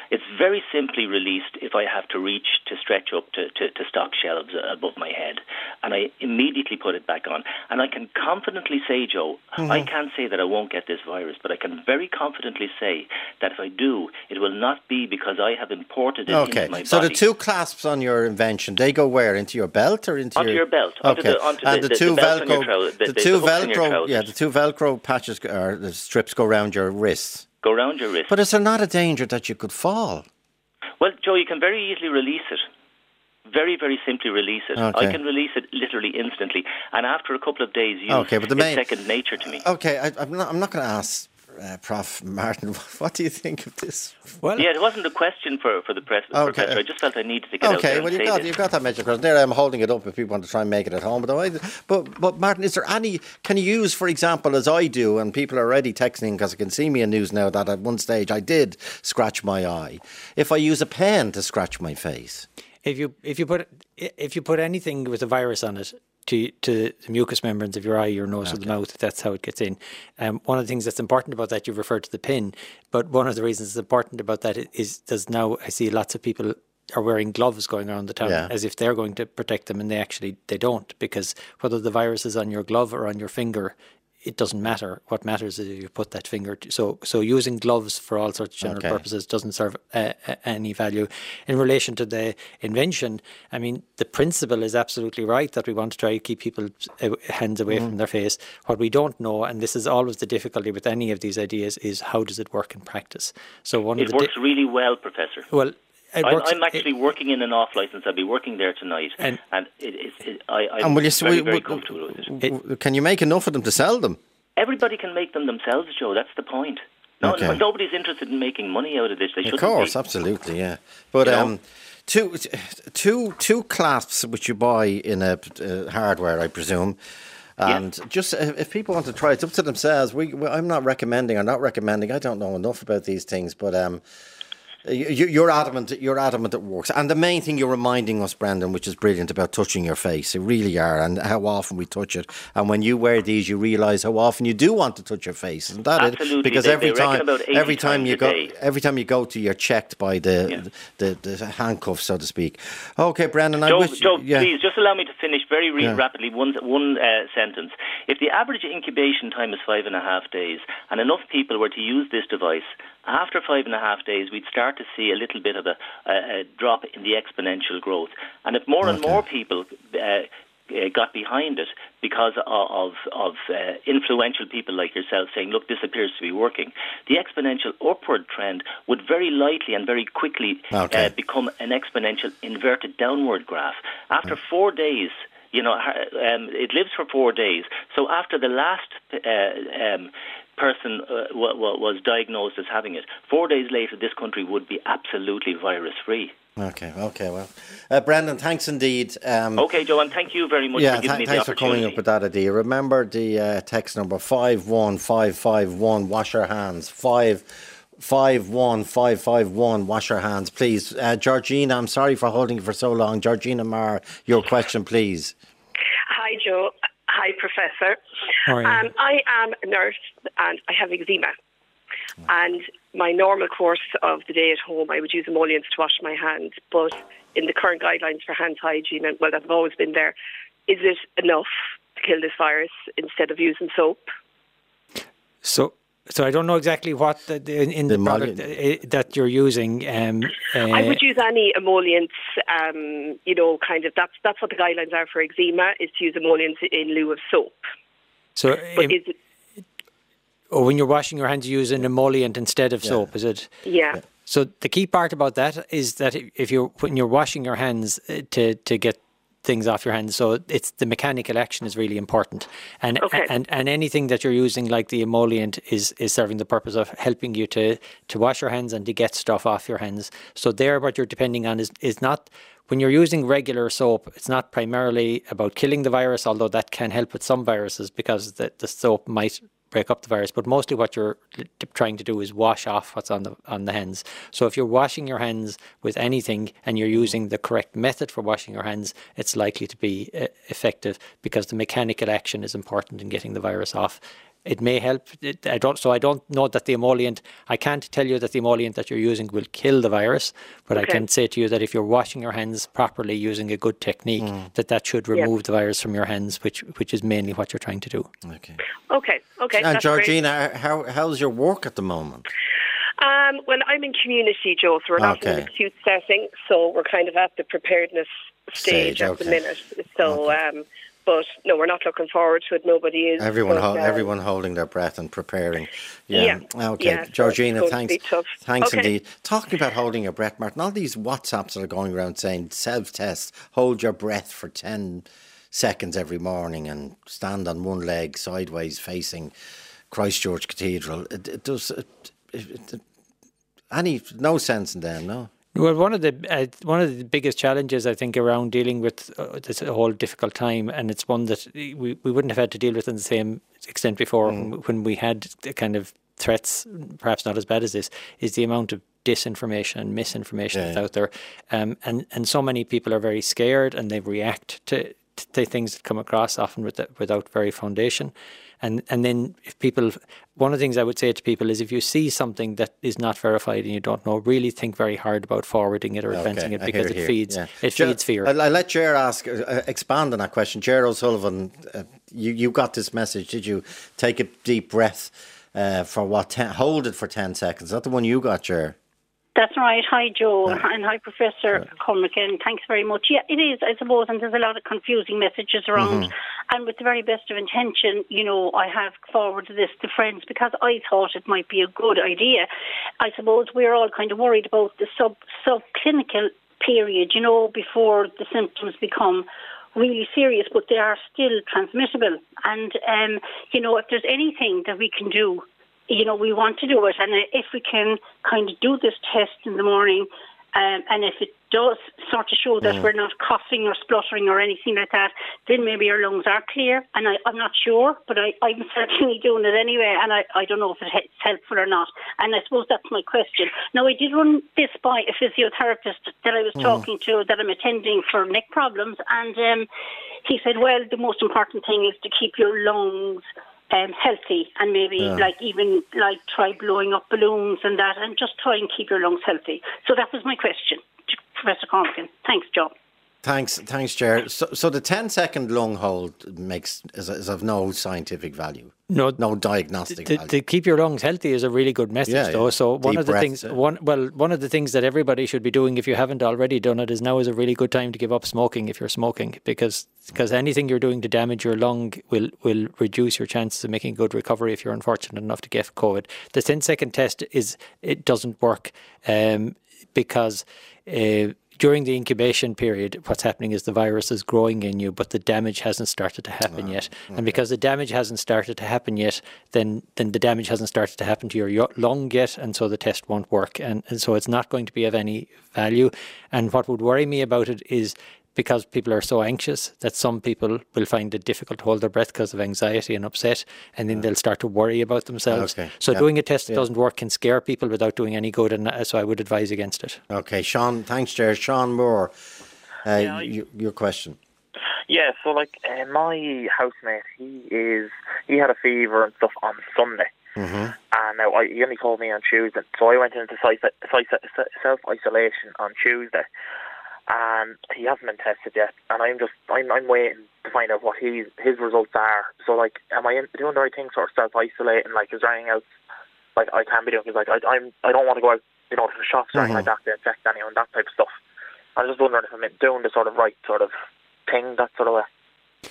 It's very simply released if I have to reach to stretch up to stock shelves above my head. And I immediately put it back on. And I can confidently say, Joe, I can't say that I won't get this virus, but I can very confidently say that if I do, it will not be because I have imported it into my body. So the two clasps on your invention, they go where? Into your belt or into your belt? Okay. And the two Velcro, the two Velcro patches or the strips go around your wrists. Go around your wrist. But is there not a danger that you could fall? Well, Joe, you can very easily release it. Very, very simply release it. Okay. I can release it literally instantly, and after a couple of days use, it's second nature to me. Okay, I'm not going to ask Prof. Martin, what do you think of this? Well, it wasn't a question for the professor. I just felt I needed to get out there and say this. You've got that measure across there. I'm holding it up if people want to try and make it at home. But Martin, is there any? Can you use, for example, as I do, and people are already texting because I can see me in news now that at one stage I did scratch my eye. If I use a pen to scratch my face, if you put anything with a virus on it to the mucous membranes of your eye, your nose, or the mouth, that's how it gets in. One of the things that's important about that, you've referred to the pin, but one of the reasons it's important about that is now I see lots of people are wearing gloves going around the town as if they're going to protect them, and they don't, because whether the virus is on your glove or on your finger, it doesn't matter. What matters is if you put that finger. So using gloves for all sorts of general purposes doesn't serve any value. In relation to the invention, I mean, the principle is absolutely right that we want to try to keep people's hands away from their face. What we don't know, and this is always the difficulty with any of these ideas, is how does it work in practice? So it works really well, Professor. Well, I'm actually working in an off licence. I'll be working there tonight, and I'm very comfortable with it. Can you make enough of them to sell them? Everybody can make them themselves, Joe. That's the point. Nobody's interested in making money out of this. They shouldn't. Of course, absolutely, yeah. But two clasps which you buy in a hardware, I presume. And just if people want to try, it's up to themselves. I'm not recommending. I don't know enough about these things, but. You're adamant it works. And the main thing you're reminding us, Brendan, which is brilliant, about touching your face. You really are, and how often we touch it. And when you wear these, you realise how often you do want to touch your face. Isn't that Absolutely. it? Because every time you go to, you're checked by the handcuffs, so to speak. Okay, Brendan, Joe, please just allow me to finish very rapidly one sentence. If the average incubation time is 5.5 days, and enough people were to use this device, after 5.5 days, we'd start to see a little bit of a drop in the exponential growth. And if more and more people got behind it because of influential people like yourself saying, look, this appears to be working, the exponential upward trend would very lightly and very quickly become an exponential inverted downward graph. After 4 days, it lives for 4 days. So after the last person was diagnosed as having it, 4 days later, this country would be absolutely virus-free. Okay, well. Brendan, thanks indeed. Okay, Joe, and thank you very much for giving me the opportunity. Thanks for coming up with that idea. Remember the text number 51551, wash your hands, 51551, wash your hands, please. Georgina, I'm sorry for holding you for so long. Georgina Marr, your question, please. Hi, Joe. Hi, Professor. I am a nurse and I have eczema. And my normal course of the day at home, I would use emollients to wash my hands. But in the current guidelines for hand hygiene, and that have always been there, is it enough to kill this virus instead of using soap? So I don't know exactly what in the product that you're using. I would use any emollients. That's what the guidelines are for eczema, is to use emollients in lieu of soap. So, when you're washing your hands, you use an emollient instead of soap, is it? Yeah. So the key part about that is that when you're washing your hands to get things off your hands, so it's the mechanical action is really important, and anything that you're using like the emollient is serving the purpose of helping you to wash your hands and to get stuff off your hands. So there, what you're depending on is not, when you're using regular soap, it's not primarily about killing the virus, although that can help with some viruses because the soap might break up the virus, but mostly what you're trying to do is wash off what's on the hands. So if you're washing your hands with anything and you're using the correct method for washing your hands, it's likely to be effective because the mechanical action is important in getting the virus off. It may help. I don't know that the emollient. I can't tell you that the emollient that you're using will kill the virus, but I can say to you that if you're washing your hands properly using a good technique, that should remove the virus from your hands, which is mainly what you're trying to do. Okay. And Georgina, how's your work at the moment? Well, I'm in community, Joe, so we're not in an acute setting, so we're kind of at the preparedness stage at the minute. So, but no, we're not looking forward to it. Nobody is. Everyone holding their breath and preparing. Yeah. Okay, yeah, Georgina, so thanks. Thanks indeed. Talking about holding your breath, Martin, all these WhatsApps that are going around saying self-test, hold your breath for 10 seconds every morning and stand on one leg sideways facing Christchurch Cathedral. No sense in them, no? Well, one of the biggest challenges I think around dealing with this whole difficult time, and it's one that we wouldn't have had to deal with in the same extent before when we had the kind of threats, perhaps not as bad as this, is the amount of disinformation and misinformation that's out there, and so many people are very scared and they react to things that come across often without very foundation. And then one of the things I would say to people is if you see something that is not verified and you don't know, really think very hard about forwarding it or advancing it, because it feeds fear. I'll let Ger expand on that question. Ger O'Sullivan, you got this message. Did you take a deep breath hold it for 10 seconds? Is that the one you got, Ger? That's right. Hi, Joe, and hi, Professor Cormac, and thanks very much. Yeah, it is, I suppose, and there's a lot of confusing messages around. And with the very best of intention, I have forwarded this to friends because I thought it might be a good idea. I suppose we're all kind of worried about the subclinical period, before the symptoms become really serious, but they are still transmissible. And, if there's anything that we can do, we want to do it. And if we can kind of do this test in the morning, and if it does sort of show that we're not coughing or spluttering or anything like that, then maybe our lungs are clear. And I'm not sure, but I'm certainly doing it anyway. And I don't know if it's helpful or not. And I suppose that's my question. Now, I did run this by a physiotherapist that I was talking to, that I'm attending for neck problems. And he said, well, the most important thing is to keep your lungs healthy, and maybe try blowing up balloons and that, and just try and keep your lungs healthy. So that was my question to Professor Cormack. Thanks, Joe. Thanks, Ger. So the 10-second lung hold is of no scientific value. No diagnostic value. To keep your lungs healthy is a really good message, though. So one of the things that everybody should be doing, if you haven't already done it, is now is a really good time to give up smoking if you're smoking, because anything you're doing to damage your lung will reduce your chances of making good recovery if you're unfortunate enough to get COVID. The 10-second test it doesn't work because during the incubation period, what's happening is the virus is growing in you, but the damage hasn't started to happen yet. And because the damage hasn't started to happen yet, then the damage hasn't started to happen to your lung yet, and so the test won't work. And so it's not going to be of any value. And what would worry me about it is because people are so anxious that some people will find it difficult to hold their breath because of anxiety and upset, and then they'll start to worry about themselves. Doing a test that doesn't work can scare people without doing any good, and so I would advise against it. Okay, Sean, thanks, Ger. Sean Moore, your question. Yeah, so my housemate, he had a fever and stuff on Sunday. And now he only told me on Tuesday, so I went into self-isolation on Tuesday. And he hasn't been tested yet, and I'm waiting to find out what his results are. So am I doing the right thing, sort of self-isolating? Is there anything else I can be doing? Because I don't want to go out, to the shops or anything like that to infect anyone, that type of stuff. I'm just wondering if I'm doing the sort of right sort of thing, that sort of way.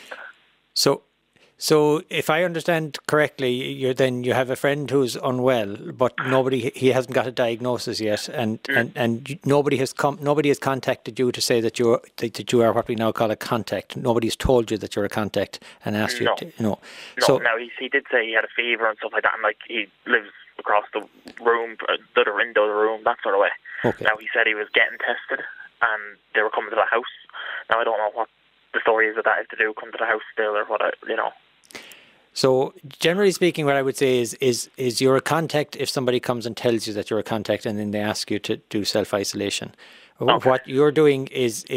So if I understand correctly, you have a friend who's unwell, but he hasn't got a diagnosis yet, and nobody has contacted you to say that you are what we now call a contact. Nobody's told you that you're a contact and asked you to. No. So now he did say he had a fever and stuff like that, and he lives across the room, the other window of the room, that sort of way. Okay. Now he said he was getting tested, and they were coming to the house. Now I don't know what the story is of that, if they do come to the house still or what, So generally speaking, what I would say is you're a contact if somebody comes and tells you that you're a contact and then they ask you to do self-isolation. Okay. What you're doing is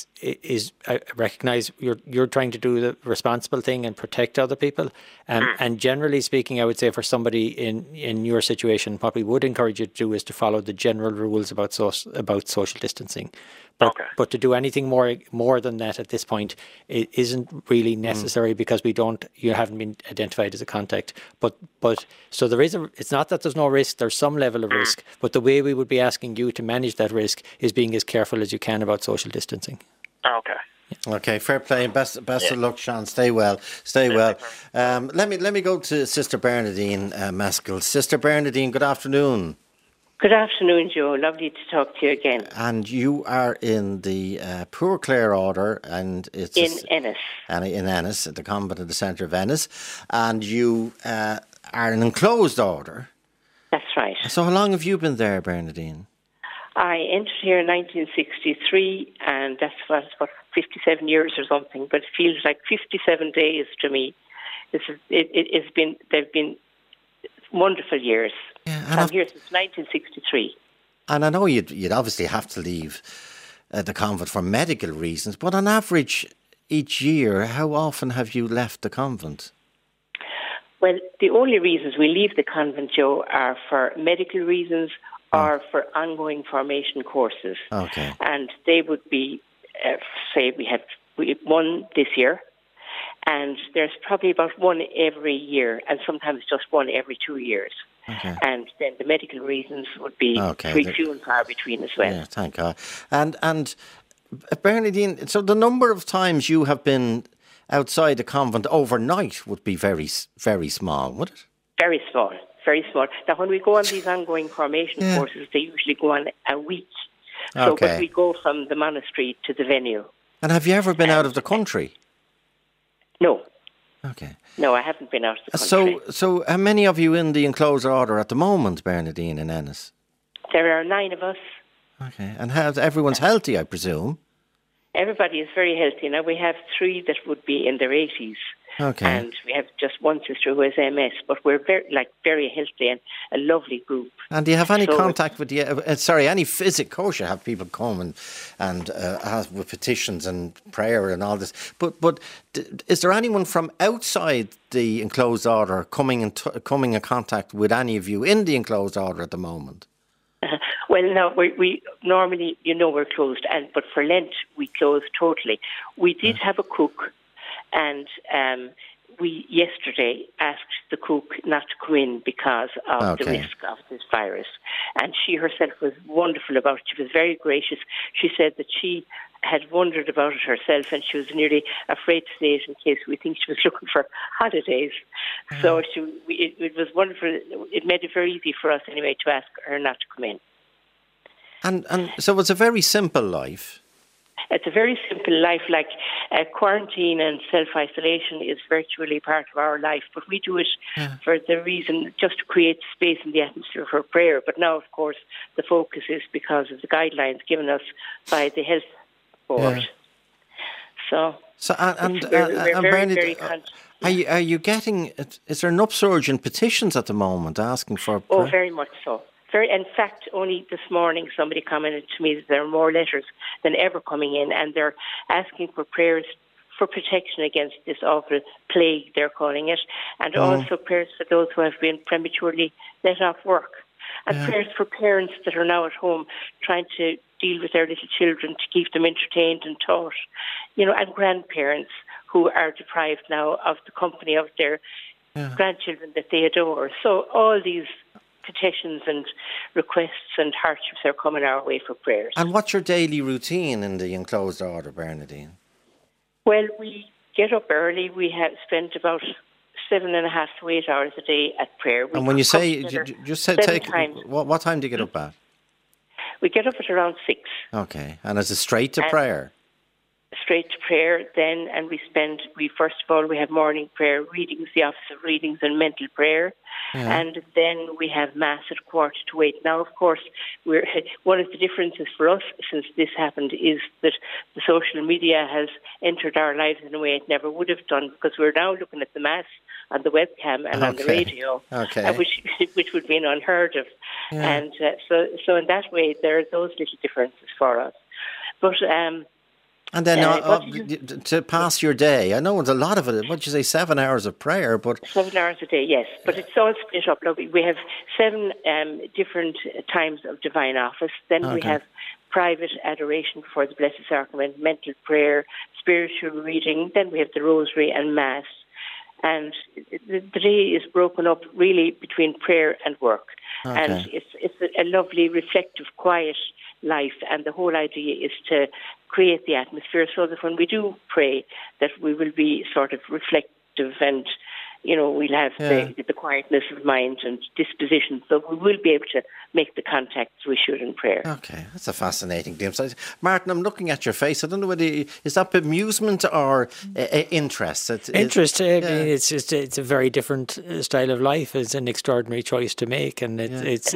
I recognise you're trying to do the responsible thing and protect other people. And generally speaking, I would say for somebody in your situation, what we would encourage you to do is to follow the general rules about social distancing. But to do anything more than that at this point, it isn't really necessary because you haven't been identified as a contact. But so there is it's not that there's no risk, there's some level of risk, but the way we would be asking you to manage that risk is being as careful as you can about social distancing. Okay. Okay, fair play and best of luck, Sean. Stay well. Let me go to Sister Bernadine Maskell. Sister Bernadine, good afternoon. Good afternoon, Joe. Lovely to talk to you again. And you are in the Poor Clare Order, and it's in Ennis. In Ennis, at the convent in the centre of Ennis, and you are an enclosed order. That's right. So how long have you been there, Bernadine? I entered here in 1963, and that's what 57 years or something. But it feels like 57 days to me. They've been wonderful years. Yeah, I'm here since 1963. And I know you'd obviously have to leave the convent for medical reasons, but on average, each year, how often have you left the convent? Well, the only reasons we leave the convent, Joe, are for medical reasons or for ongoing formation courses. Okay. And they would be, say, we have one this year, and there's probably about one every year, and sometimes just one every 2 years. Okay. And then the medical reasons would be few and far between as well. Yeah, thank God. And Bernadine, so the number of times you have been outside the convent overnight would be very, very small, would it? Very small, very small. Now, when we go on these ongoing formation courses, they usually go on a week. So but we go from the monastery to the venue. And have you ever been out of the country? No. Okay. No, I haven't been out of the country. So how many of you in the enclosed order at the moment, Bernadine, in Ennis? There are 9 of us. Okay. And everyone's healthy, I presume? Everybody is very healthy. Now, we have 3 that would be in their 80s. Okay. And we have just one sister who has MS, but we're very healthy and a lovely group. And do you have any contact with any physical? Of course, you have people come and with petitions and prayer and all this. But is there anyone from outside the enclosed order coming in contact with any of you in the enclosed order at the moment? Well, no, we normally, we're closed, but for Lent we closed totally. We did have a cook. And we yesterday asked the cook not to come in because of the risk of this virus. And she herself was wonderful about it. She was very gracious. She said that she had wondered about it herself and she was nearly afraid to say it in case we think she was looking for holidays. So it was wonderful. It made it very easy for us anyway to ask her not to come in. And so it's a very simple life. It's a very simple life, like quarantine and self-isolation is virtually part of our life, but we do it for the reason just to create space in the atmosphere for prayer. But now, of course, the focus is because of the guidelines given us by the Health Board. Yeah. We're very conscious. Are you getting, is there an upsurge in petitions at the moment asking for prayer? Oh, very much so. In fact, only this morning somebody commented to me that there are more letters than ever coming in, and they're asking for prayers for protection against this awful plague, they're calling it, and also prayers for those who have been prematurely let off work, and prayers for parents that are now at home trying to deal with their little children to keep them entertained and taught, and grandparents who are deprived now of the company of their grandchildren that they adore. So all these petitions and requests and hardships are coming our way for prayers. And what's your daily routine in the enclosed order, Bernadine? Well, we get up early. We have spent about 7.5 to 8 hours a day at prayer. And when you say, just say, what time do you get up at? We get up at around 6. Okay. And is it straight to prayer? Straight to prayer then, and we first of all, we have morning prayer readings, the Office of Readings and Mental Prayer, and then we have Mass at 7:45. Now, of course, one of the differences for us since this happened is that the social media has entered our lives in a way it never would have done, because we're now looking at the Mass on the webcam and on the radio, which would be unheard of. Yeah. And so in that way, there are those little differences for us. But and then to pass your day, I know it's a lot of it. What did you say, 7 hours of prayer? But 7 hours a day, yes. But it's all split up. Now, we have 7 different times of divine office. Then we have private adoration before the Blessed Sacrament, mental prayer, spiritual reading. Then we have the Rosary and Mass. And the day is broken up really between prayer and work. And it's a lovely, reflective, quiet life. And the whole idea is to create the atmosphere so that when we do pray, that we will be sort of reflective and, we'll have the quietness of mind and disposition, so we will be able to make the contacts we should in prayer. Okay, that's a fascinating glimpse. Martin, I'm looking at your face. I don't know whether is that amusement or interest? Interest. I mean, it's a very different style of life. It's an extraordinary choice to make, and it's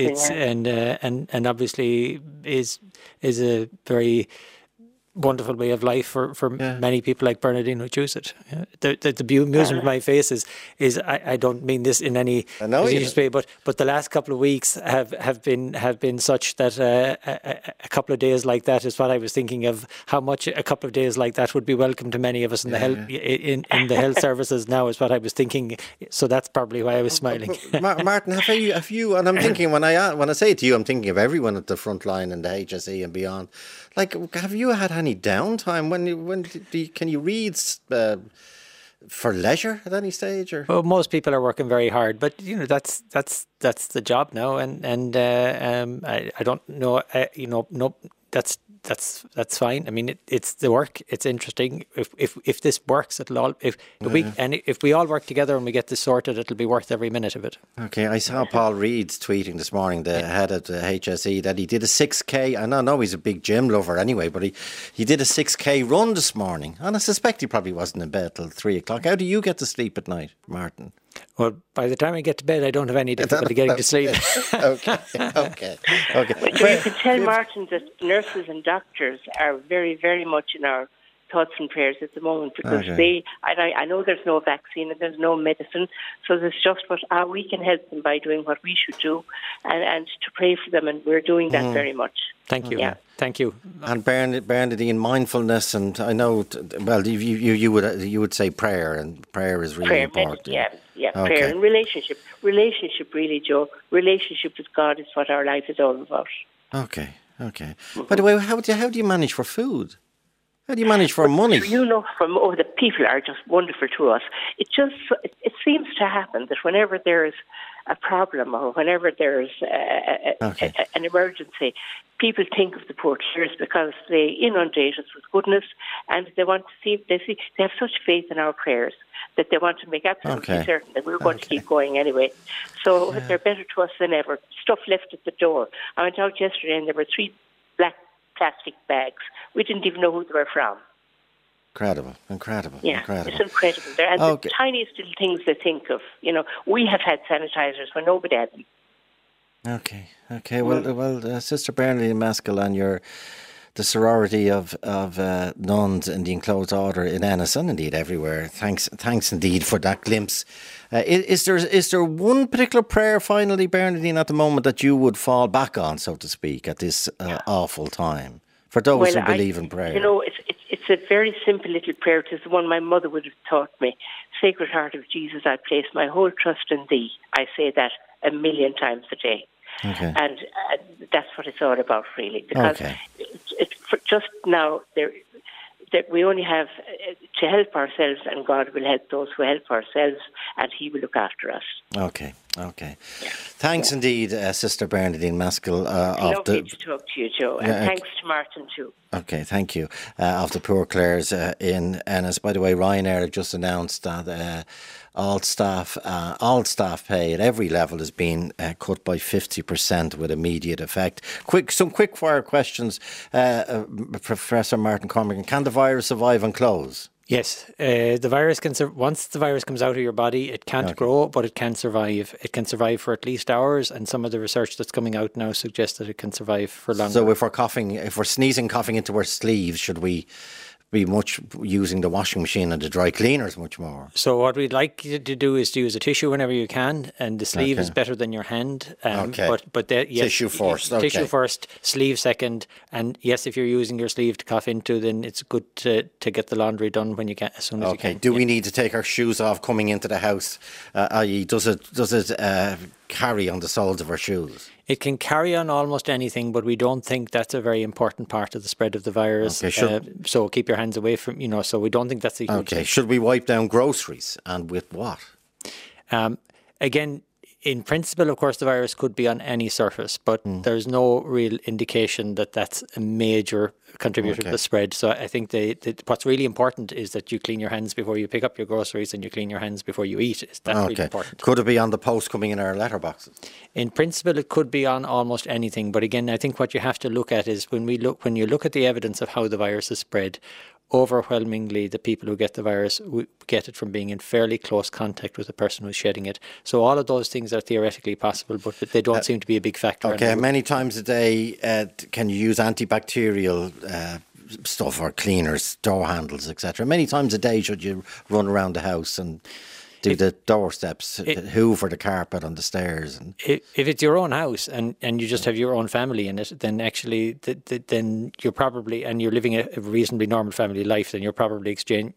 and obviously is a very wonderful way of life for many people like Bernardine who choose it. The amusement of my face is I don't mean this in any way, but the last couple of weeks have been such that a couple of days like that is what I was thinking of, how much a couple of days like that would be welcome to many of us in the health in the health services now is what I was thinking. So that's probably why I was smiling. Martin, have you? And I'm thinking when I say it to you, I'm thinking of everyone at the front line in the HSE and beyond. Like, have you had any downtime? Can you read for leisure at any stage? Or? Well, most people are working very hard, but that's the job now, and I don't know. No, that's fine. I mean, it's the work. It's interesting. If this works, it'll all. If we all work together and we get this sorted, it'll be worth every minute of it. Okay, I saw Paul Reed's tweeting this morning, the head of the HSE, that he did a 6K. I know he's a big gym lover anyway, but he did a 6K run this morning, and I suspect he probably wasn't in bed till 3 o'clock. How do you get to sleep at night, Martin? Well, by the time I get to bed, I don't have any difficulty getting to sleep. Okay. But you can tell, Martin, that nurses and doctors are very, very much in our thoughts and prayers at the moment, because I know there's no vaccine and there's no medicine, so there's just what we can help them by doing what we should do and to pray for them, and we're doing that very much. Thank you. Yeah. Thank you. And Bernadine, mindfulness, and I know, well, you would say prayer, and prayer is really important. Prayer and relationship. Relationship, really, Joe. Relationship with God is what our life is all about. Okay. By the way, how do you manage for food? How do you manage for money? The people are just wonderful to us. It seems to happen that whenever there's a problem or whenever there's an emergency, people think of the poor carers because they inundate us with goodness, and they want to see. They have such faith in our prayers that they want to make absolutely certain that we're going to keep going anyway. So they're better to us than ever. Stuff left at the door. I went out yesterday and there were 3 black plastic bags. We didn't even know who they were from. Incredible. Yeah, it's incredible. And the tiniest little things they think of. We have had sanitizers when nobody had them. Okay. Well, Sister Bernadine Maskell, and the sorority of nuns in the enclosed order in Ennis, and indeed everywhere. Thanks indeed for that glimpse. Is there one particular prayer, finally, Bernadine, at the moment that you would fall back on, so to speak, at this awful time, for those who believe in prayer? It's a very simple little prayer. It's the one my mother would have taught me. Sacred Heart of Jesus, I place my whole trust in Thee. I say that 1,000,000 times a day. Okay. And that's what it's all about, really. Because just now, that we only have to help ourselves, and God will help those who help ourselves, and He will look after us. Okay. Thanks indeed, Sister Bernadine Maskell. Lovely to talk to you, Joe, and thanks to Martin too. Okay, thank you. Of the Poor Clares in Ennis. By the way, Ryanair have just announced that all staff pay at every level has been cut by 50% with immediate effect. Some quick fire questions, Professor Martin Cormack. Can the virus survive and close? Yes, the virus can. Once the virus comes out of your body, it can't grow, but it can survive. It can survive for at least hours, and some of the research that's coming out now suggests that it can survive for longer. So if we're sneezing, coughing into our sleeves, should we be much using the washing machine and the dry cleaners much more. So what we'd like you to do is to use a tissue whenever you can, and the sleeve is better than your hand. But yes, tissue first. Tissue first, sleeve second, and yes, if you're using your sleeve to cough into, then it's good to get the laundry done when you can, as soon as you can. Do we need to take our shoes off coming into the house? I.e., does it carry on the soles of our shoes? It can carry on almost anything, but we don't think that's a very important part of the spread of the virus. So keep your hands away from, so we don't think that's a huge thing. Should we wipe down groceries, and with what? Again, in principle, of course, the virus could be on any surface, but there's no real indication that that's a major contributor to the spread. So I think what's really important is that you clean your hands before you pick up your groceries, and you clean your hands before you eat. That's really important. Could it be on the post coming in our letterboxes? In principle, it could be on almost anything. But again, I think what you have to look at is when you look at the evidence of how the virus is spread, overwhelmingly the people who get the virus get it from being in fairly close contact with the person who's shedding it. So all of those things are theoretically possible, but they don't seem to be a big factor. Many times a day, can you use antibacterial stuff or cleaners, door handles, etc.? Many times a day should you run around the house and do the doorsteps, hoover the carpet on the stairs. If it's your own house and you just have your own family in it, then actually then you're probably, and you're living a reasonably normal family life, then you're probably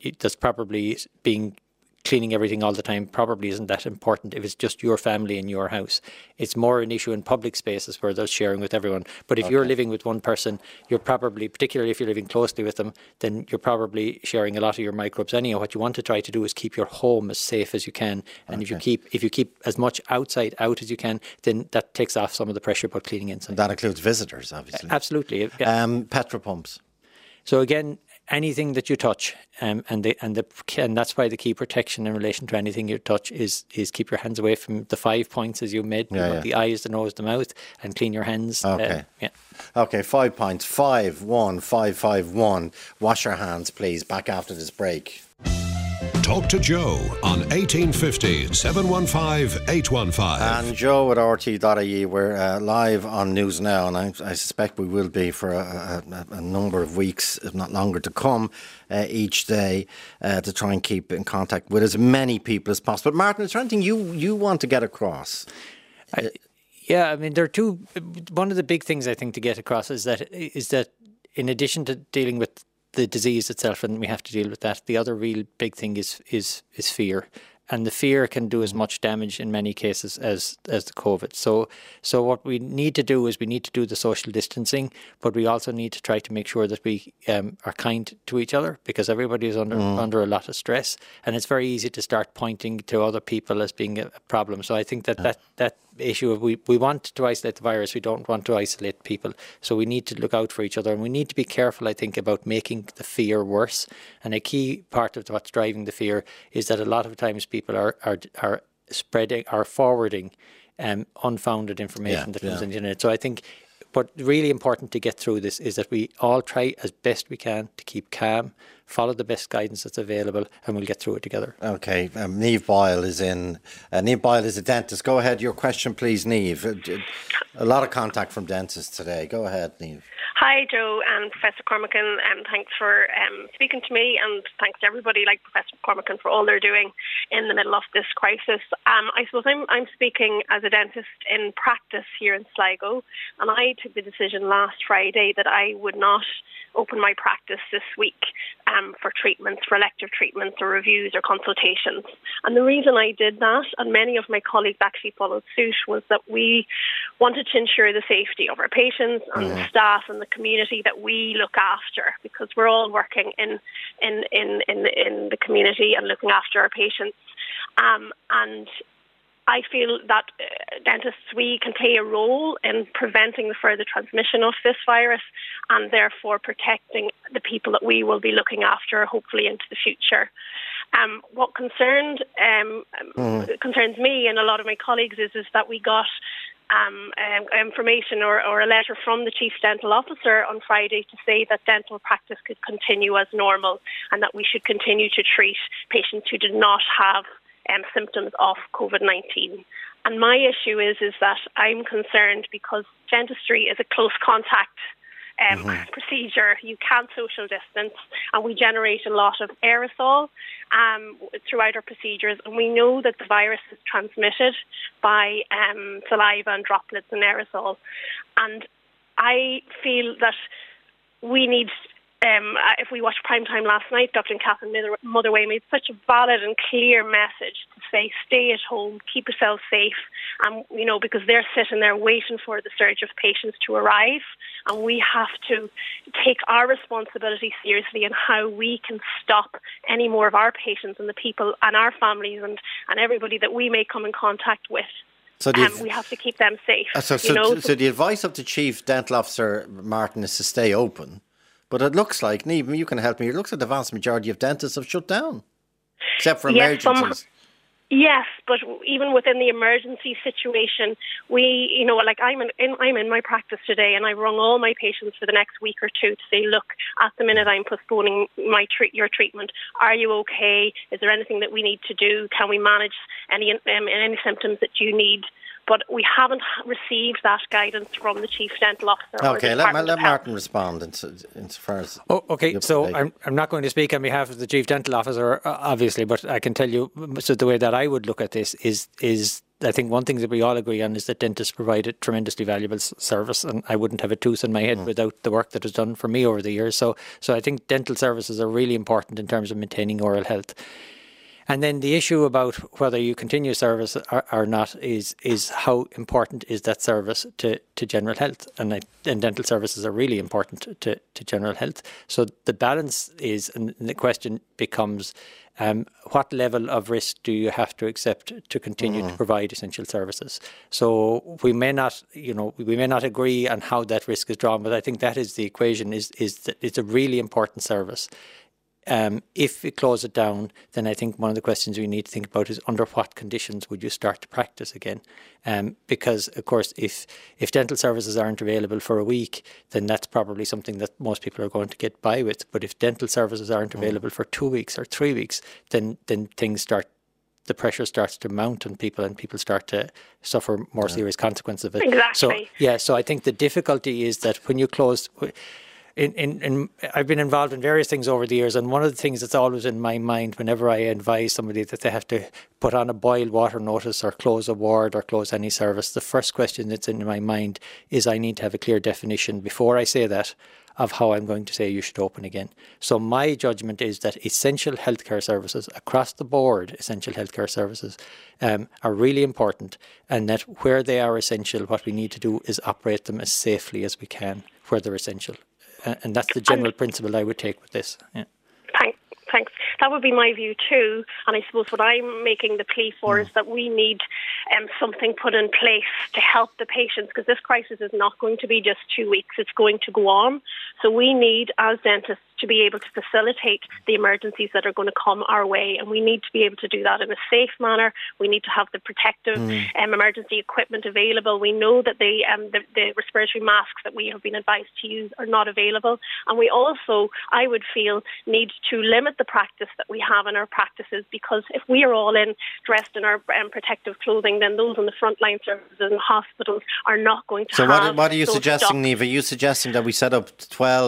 cleaning everything all the time probably isn't that important if it's just your family in your house. It's more an issue in public spaces where there's sharing with everyone. But if you're living with one person, you're probably, particularly if you're living closely with them, then you're probably sharing a lot of your microbes anyhow. What you want to try to do is keep your home as safe as you can. And if you keep as much outside out as you can, then that takes off some of the pressure about cleaning inside. That includes visitors, obviously. Absolutely. Petrol pumps. So again, anything that you touch, and that's why the key protection in relation to anything you touch is keep your hands away from the 5 points as you made, the eyes, the nose, the mouth, and clean your hands. 5 points. 51551. Wash your hands, please. Back after this break. Talk to Joe on 1850 715 815. And Joe at RT.ie. We're live on News Now, and I suspect we will be for a number of weeks, if not longer, to come each day to try and keep in contact with as many people as possible. But Martin, is there anything you want to get across? There are two. One of the big things I think to get across is that in addition to dealing with the disease itself, and we have to deal with that, the other real big thing is fear. And the fear can do as much damage in many cases as the COVID. So what we need to do is we need to do the social distancing, but we also need to try to make sure that we are kind to each other, because everybody is under a lot of stress, and it's very easy to start pointing to other people as being a problem. So I think that issue of we want to isolate the virus, we don't want to isolate people. So we need to look out for each other, and we need to be careful, I think, about making the fear worse. And a key part of what's driving the fear is that a lot of times people are forwarding unfounded information that comes on the internet. So I think what's really important to get through this is that we all try as best we can to keep calm, follow the best guidance that's available, and we'll get through it together. Okay, Niamh Boyle is in. Niamh Boyle is a dentist. Go ahead, your question please, Niamh. A lot of contact from dentists today. Go ahead, Niamh. Hi, Joe and Professor Cormacan. Thanks for speaking to me, and thanks to everybody like Professor Cormacan for all they're doing in the middle of this crisis. I suppose I'm speaking as a dentist in practice here in Sligo, and I took the decision last Friday that I would not open my practice this week for treatments, for elective treatments or reviews or consultations. And the reason I did that, and many of my colleagues actually followed suit, was that we wanted to ensure the safety of our patients and the staff and the community that we look after, because we're all working in the community and looking after our patients. And I feel that dentists, we can play a role in preventing the further transmission of this virus, and therefore protecting the people that we will be looking after, hopefully into the future. What concerns me and a lot of my colleagues is that we got information or a letter from the Chief Dental Officer on Friday to say that dental practice could continue as normal, and that we should continue to treat patients who did not have symptoms of COVID-19. And my issue is that I'm concerned because dentistry is a close contact procedure, you can't social distance, and we generate a lot of aerosol throughout our procedures, and we know that the virus is transmitted by saliva and droplets and aerosol. And I feel that we need, if we watched Primetime last night, Dr. Catherine Motherway made such a valid and clear message to say, stay at home, keep yourself safe, and because they're sitting there waiting for the surge of patients to arrive, and we have to take our responsibility seriously in how we can stop any more of our patients and the people and our families and everybody that we may come in contact with. So we have to keep them safe. So the advice of the Chief Dental Officer, Martin, is to stay open. But it looks like, Niamh, you can help me, it looks like the vast majority of dentists have shut down, except for emergencies. Yes, but even within the emergency situation, we, I'm in my practice today, and I rung all my patients for the next week or two to say, look, at the minute I'm postponing your treatment. Are you okay? Is there anything that we need to do? Can we manage any symptoms that you need? But we haven't received that guidance from the Chief Dental Officer. Okay, let Martin respond insofar as... Okay, so I'm not going to speak on behalf of the Chief Dental Officer, obviously, but I can tell you, so the way that I would look at this is I think one thing that we all agree on is that dentists provide a tremendously valuable service, and I wouldn't have a tooth in my head without the work that is done for me over the years. So I think dental services are really important in terms of maintaining oral health. And then the issue about whether you continue service or not is how important is that service to general health, and dental services are really important to general health. So the balance is, and the question becomes, what level of risk do you have to accept to continue to provide essential services? So we may not agree on how that risk is drawn, but I think that is the equation. Is that it's a really important service. If we close it down, then I think one of the questions we need to think about is under what conditions would you start to practice again? Because, of course, if dental services aren't available for a week, then that's probably something that most people are going to get by with. But if dental services aren't available for 2 weeks or 3 weeks, then the pressure starts to mount on people, and people start to suffer more serious consequences of it. Exactly. So I think the difficulty is that when you close... I've been involved in various things over the years, and one of the things that's always in my mind whenever I advise somebody that they have to put on a boil water notice or close a ward or close any service, the first question that's in my mind is I need to have a clear definition before I say that of how I'm going to say you should open again. So my judgment is that essential healthcare services across the board, essential healthcare services are really important, and that where they are essential, what we need to do is operate them as safely as we can where they're essential. And that's the general principle I would take with this. Yeah. Thanks. That would be my view too. And I suppose what I'm making the plea for is that we need something put in place to help the patients, because this crisis is not going to be just 2 weeks. It's going to go on. So we need, as dentists, to be able to facilitate the emergencies that are going to come our way. And we need to be able to do that in a safe manner. We need to have the protective emergency equipment available. We know that the respiratory masks that we have been advised to use are not available. And we also, I would feel, need to limit the practice that we have in our practices, because if we are all dressed in our protective clothing, then those on the frontline services in hospitals are not going to have. So what are you suggesting, Niamh? Are you suggesting that we set up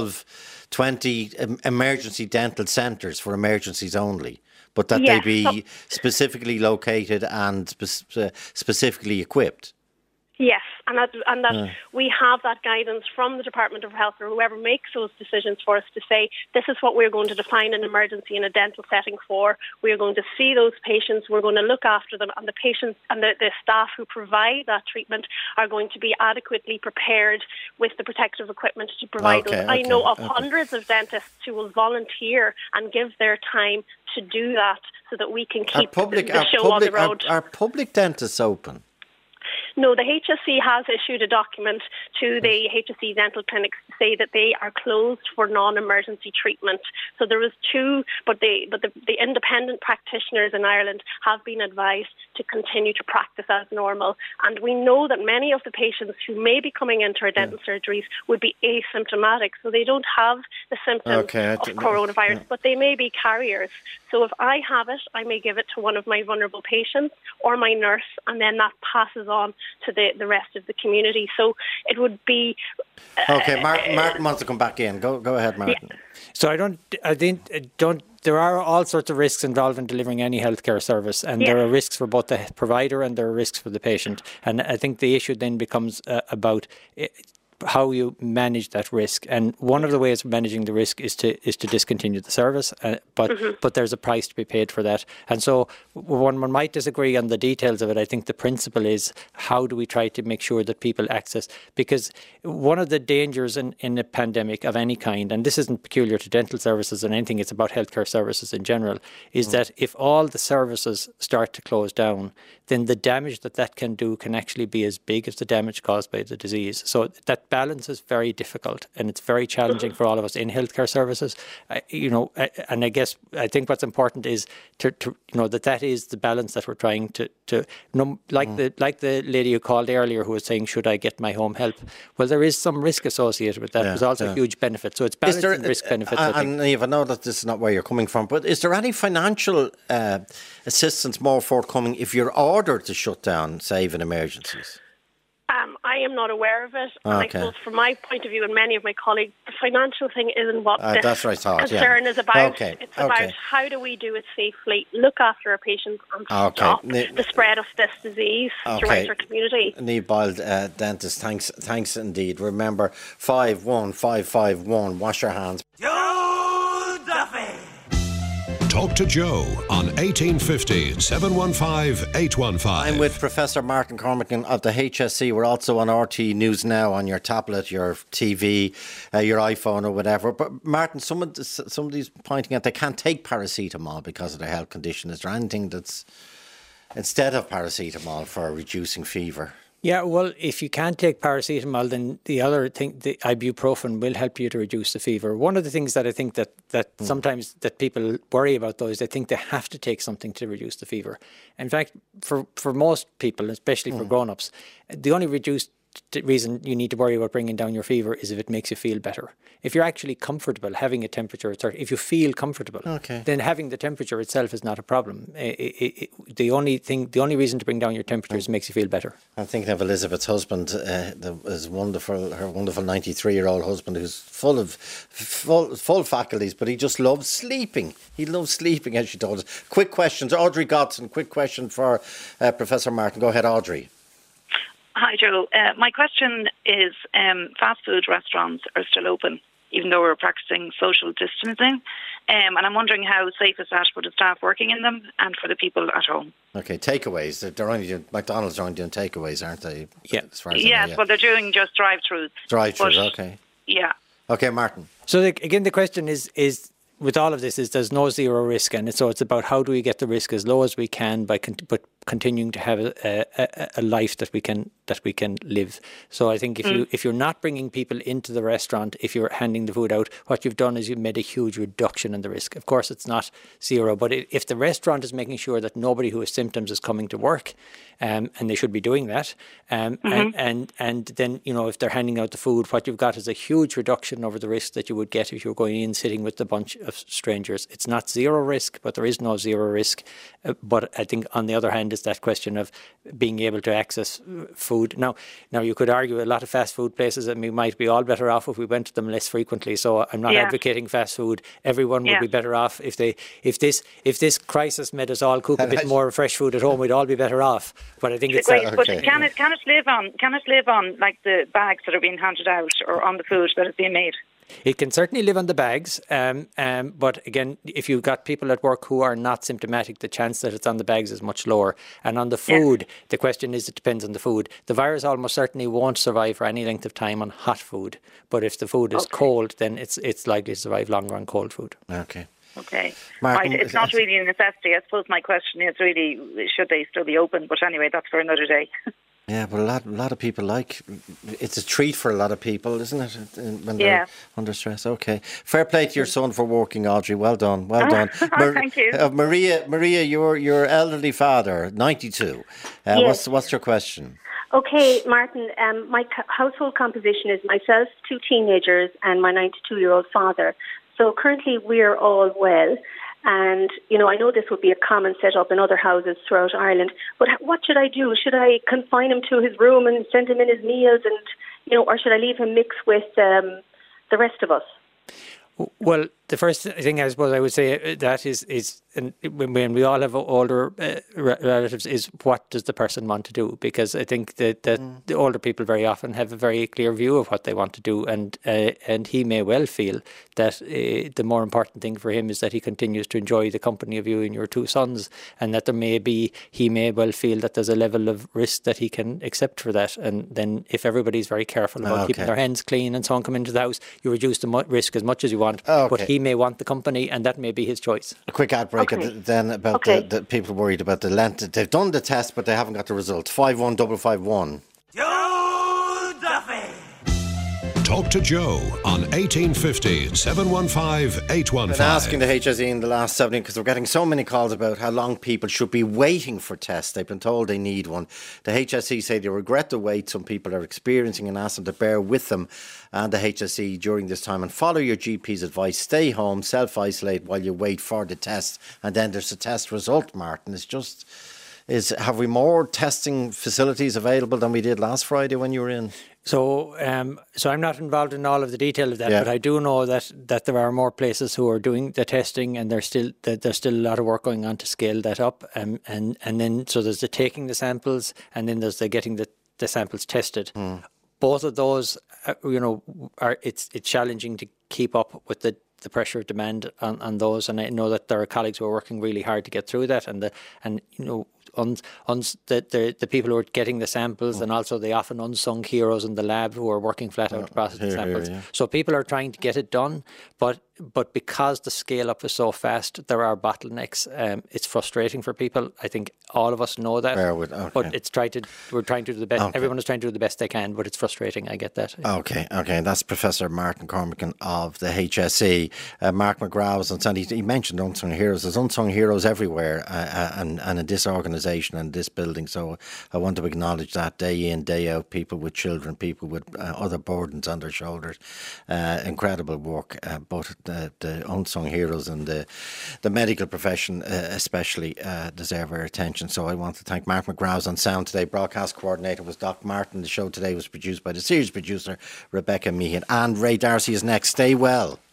20 emergency dental centres for emergencies only, but that they be specifically located and specifically equipped? Yes, and that we have that guidance from the Department of Health or whoever makes those decisions for us to say, this is what we're going to define an emergency in a dental setting for. We're going to see those patients, we're going to look after them, and the patients and the staff who provide that treatment are going to be adequately prepared with the protective equipment to provide those. I know of hundreds of dentists who will volunteer and give their time to do that so that we can keep the show on the road. Are public dentists open? No, the HSE has issued a document to the HSE dental clinics to say that they are closed for non-emergency treatment. So there was two, but the independent practitioners in Ireland have been advised to continue to practice as normal. And we know that many of the patients who may be coming into our dental surgeries would be asymptomatic, so they don't have the symptoms of coronavirus, but they may be carriers. So if I have it, I may give it to one of my vulnerable patients or my nurse, and then that passes on to the rest of the community. So it would be... Okay, Martin wants to come back in. Go ahead, Martin. Yeah. So there are all sorts of risks involved in delivering any healthcare service, and there are risks for both the provider and there are risks for the patient. And I think the issue then becomes about how you manage that risk. And one of the ways of managing the risk is to discontinue the service, but there's a price to be paid for that. And so one might disagree on the details of it. I think the principle is, how do we try to make sure that people access? Because one of the dangers in a pandemic of any kind, and this isn't peculiar to dental services or anything, it's about healthcare services in general, is that if all the services start to close down, then the damage that can do can actually be as big as the damage caused by the disease. So that balance is very difficult, and it's very challenging for all of us in healthcare services. And I think what's important is to that is the balance that we're trying to like the lady who called earlier who was saying, should I get my home help? Well, there is some risk associated with that. There's also a huge benefit. So it's balancing risk benefits. And Niamh, I know that this is not where you're coming from, but is there any financial assistance more forthcoming if you're ordered to shut down, save in emergencies? I am not aware of it. And I suppose from my point of view and many of my colleagues, the financial thing isn't what the concern is about. It's about how do we do it safely, look after our patients and stop the spread of this disease throughout our community. Niamh Boyle, dentist, thanks indeed. Remember, 51551, wash your hands. Joe Duffy! Talk to Joe on 1850 715 815. I'm with Professor Martin Cormack of the HSC. We're also on RT News Now on your tablet, your TV, your iPhone or whatever. But Martin, somebody's pointing out they can't take paracetamol because of their health condition. Is there anything that's instead of paracetamol for reducing fever? Yeah, well, if you can't take paracetamol, then the other thing, the ibuprofen, will help you to reduce the fever. One of the things that I think that sometimes that people worry about, though, is they think they have to take something to reduce the fever. In fact, for most people, especially for grown-ups, the only reason you need to worry about bringing down your fever is if it makes you feel better. If you're actually comfortable having a temperature at 30, if you feel comfortable, then having the temperature itself is not a problem. The only reason to bring down your temperature is it makes you feel better. I'm thinking of Elizabeth's husband, her wonderful 93-year-old husband, who's full faculties, but he just loves sleeping. He loves sleeping, as she told us. Quick questions. Audrey Godson, quick question for Professor Martin. Go ahead, Audrey. Hi, Joe. My question is, fast food restaurants are still open, even though we're practicing social distancing. And I'm wondering how safe is that for the staff working in them and for the people at home? Okay, takeaways. McDonald's are only doing takeaways, aren't they? Yeah. As far as I know, well, they're doing just drive-thrus. Drive-thrus, okay. Yeah. Okay, Martin. So again, the question is with all of this is there's no zero risk, and so it's about how do we get the risk as low as we can by continuing to have a life that we can live. So I think if you're not bringing people into the restaurant, if you're handing the food out, what you've done is you've made a huge reduction in the risk. Of course, it's not zero, but if the restaurant is making sure that nobody who has symptoms is coming to work, and they should be doing that, and then if they're handing out the food, what you've got is a huge reduction over the risk that you would get if you were going in sitting with a bunch of strangers. It's not zero risk, but there is no zero risk. But I think on the other hand is that question of being able to access food. Now you could argue a lot of fast food places, and we might be all better off if we went to them less frequently. So I'm not advocating fast food. Everyone would be better off if this crisis made us all cook a bit more fresh food at home. We'd all be better off. But I think it's but can it live on like the bags that are being handed out or on the food that is being made? It can certainly live on the bags, but again, if you've got people at work who are not symptomatic, the chance that it's on the bags is much lower. And on the food, the question is, it depends on the food. The virus almost certainly won't survive for any length of time on hot food, but if the food is cold, then it's likely to survive longer on cold food. Okay. Martin, right, it's not really a necessity. I suppose my question is really, should they still be open? But anyway, that's for another day. Yeah, but a lot of people it's a treat for a lot of people, isn't it? When they're under stress. Okay. Fair play to your son for working, Audrey. Well done. Thank you. Maria, your elderly father, 92. Yes. What's your question? Okay, Martin, my household composition is myself, 2 teenagers, and my 92-year-old father. So currently we're all well. And, I know this would be a common setup in other houses throughout Ireland, but what should I do? Should I confine him to his room and send him in his meals and, or should I leave him mix with the rest of us? Well, the first thing I suppose I would say that is when we all have older relatives, is what does the person want to do? Because I think that the older people very often have a very clear view of what they want to do, and he may well feel that the more important thing for him is that he continues to enjoy the company of you and your two sons, and that he may well feel that there's a level of risk that he can accept for that. And then if everybody's very careful about keeping their hands clean and someone come into the house, you reduce the risk as much as you want. But he may want the company, and that may be his choice. A quick ad break, and then about the people worried about the length. They've done the test, but they haven't got the results. 51551. Joe Duffy. Talk to Joe on 1850 715 815. I've been asking the HSE in the last 7 years, because we're getting so many calls about how long people should be waiting for tests. They've been told they need one. The HSE say they regret the wait some people are experiencing and ask them to bear with them and the HSE during this time and follow your GP's advice. Stay home, self-isolate while you wait for the test, and then there's a test result, Martin. Have we more testing facilities available than we did last Friday when you were in? So I'm not involved in all of the detail of that, but I do know that there are more places who are doing the testing, and there's still a lot of work going on to scale that up. And then so there's the taking the samples, and then there's the getting the samples tested. Both of those, it's challenging to keep up with the pressure of demand on those, and I know that there are colleagues who are working really hard to get through that, and the people who are getting the samples, and also the often unsung heroes in the lab who are working flat out to process the samples. So people are trying to get it done, but because the scale up is so fast, there are bottlenecks. It's frustrating for people. I think all of us know that. But we're trying to do the best. Everyone is trying to do the best they can, but it's frustrating. I get that. Okay. That's Professor Martin Cormican of the HSE. Mark McGrath was on Sunday. He mentioned unsung heroes. There's unsung heroes everywhere, and in this organisation and this building. So I want to acknowledge that day in, day out. People with children, people with other burdens on their shoulders. Incredible work, both the unsung heroes and the medical profession especially deserve our attention. So I want to thank Mark McGrath on sound today. Broadcast coordinator was Doc Martin. The show today was produced by the series producer Rebecca Meehan, and Ray Darcy is next. Stay well.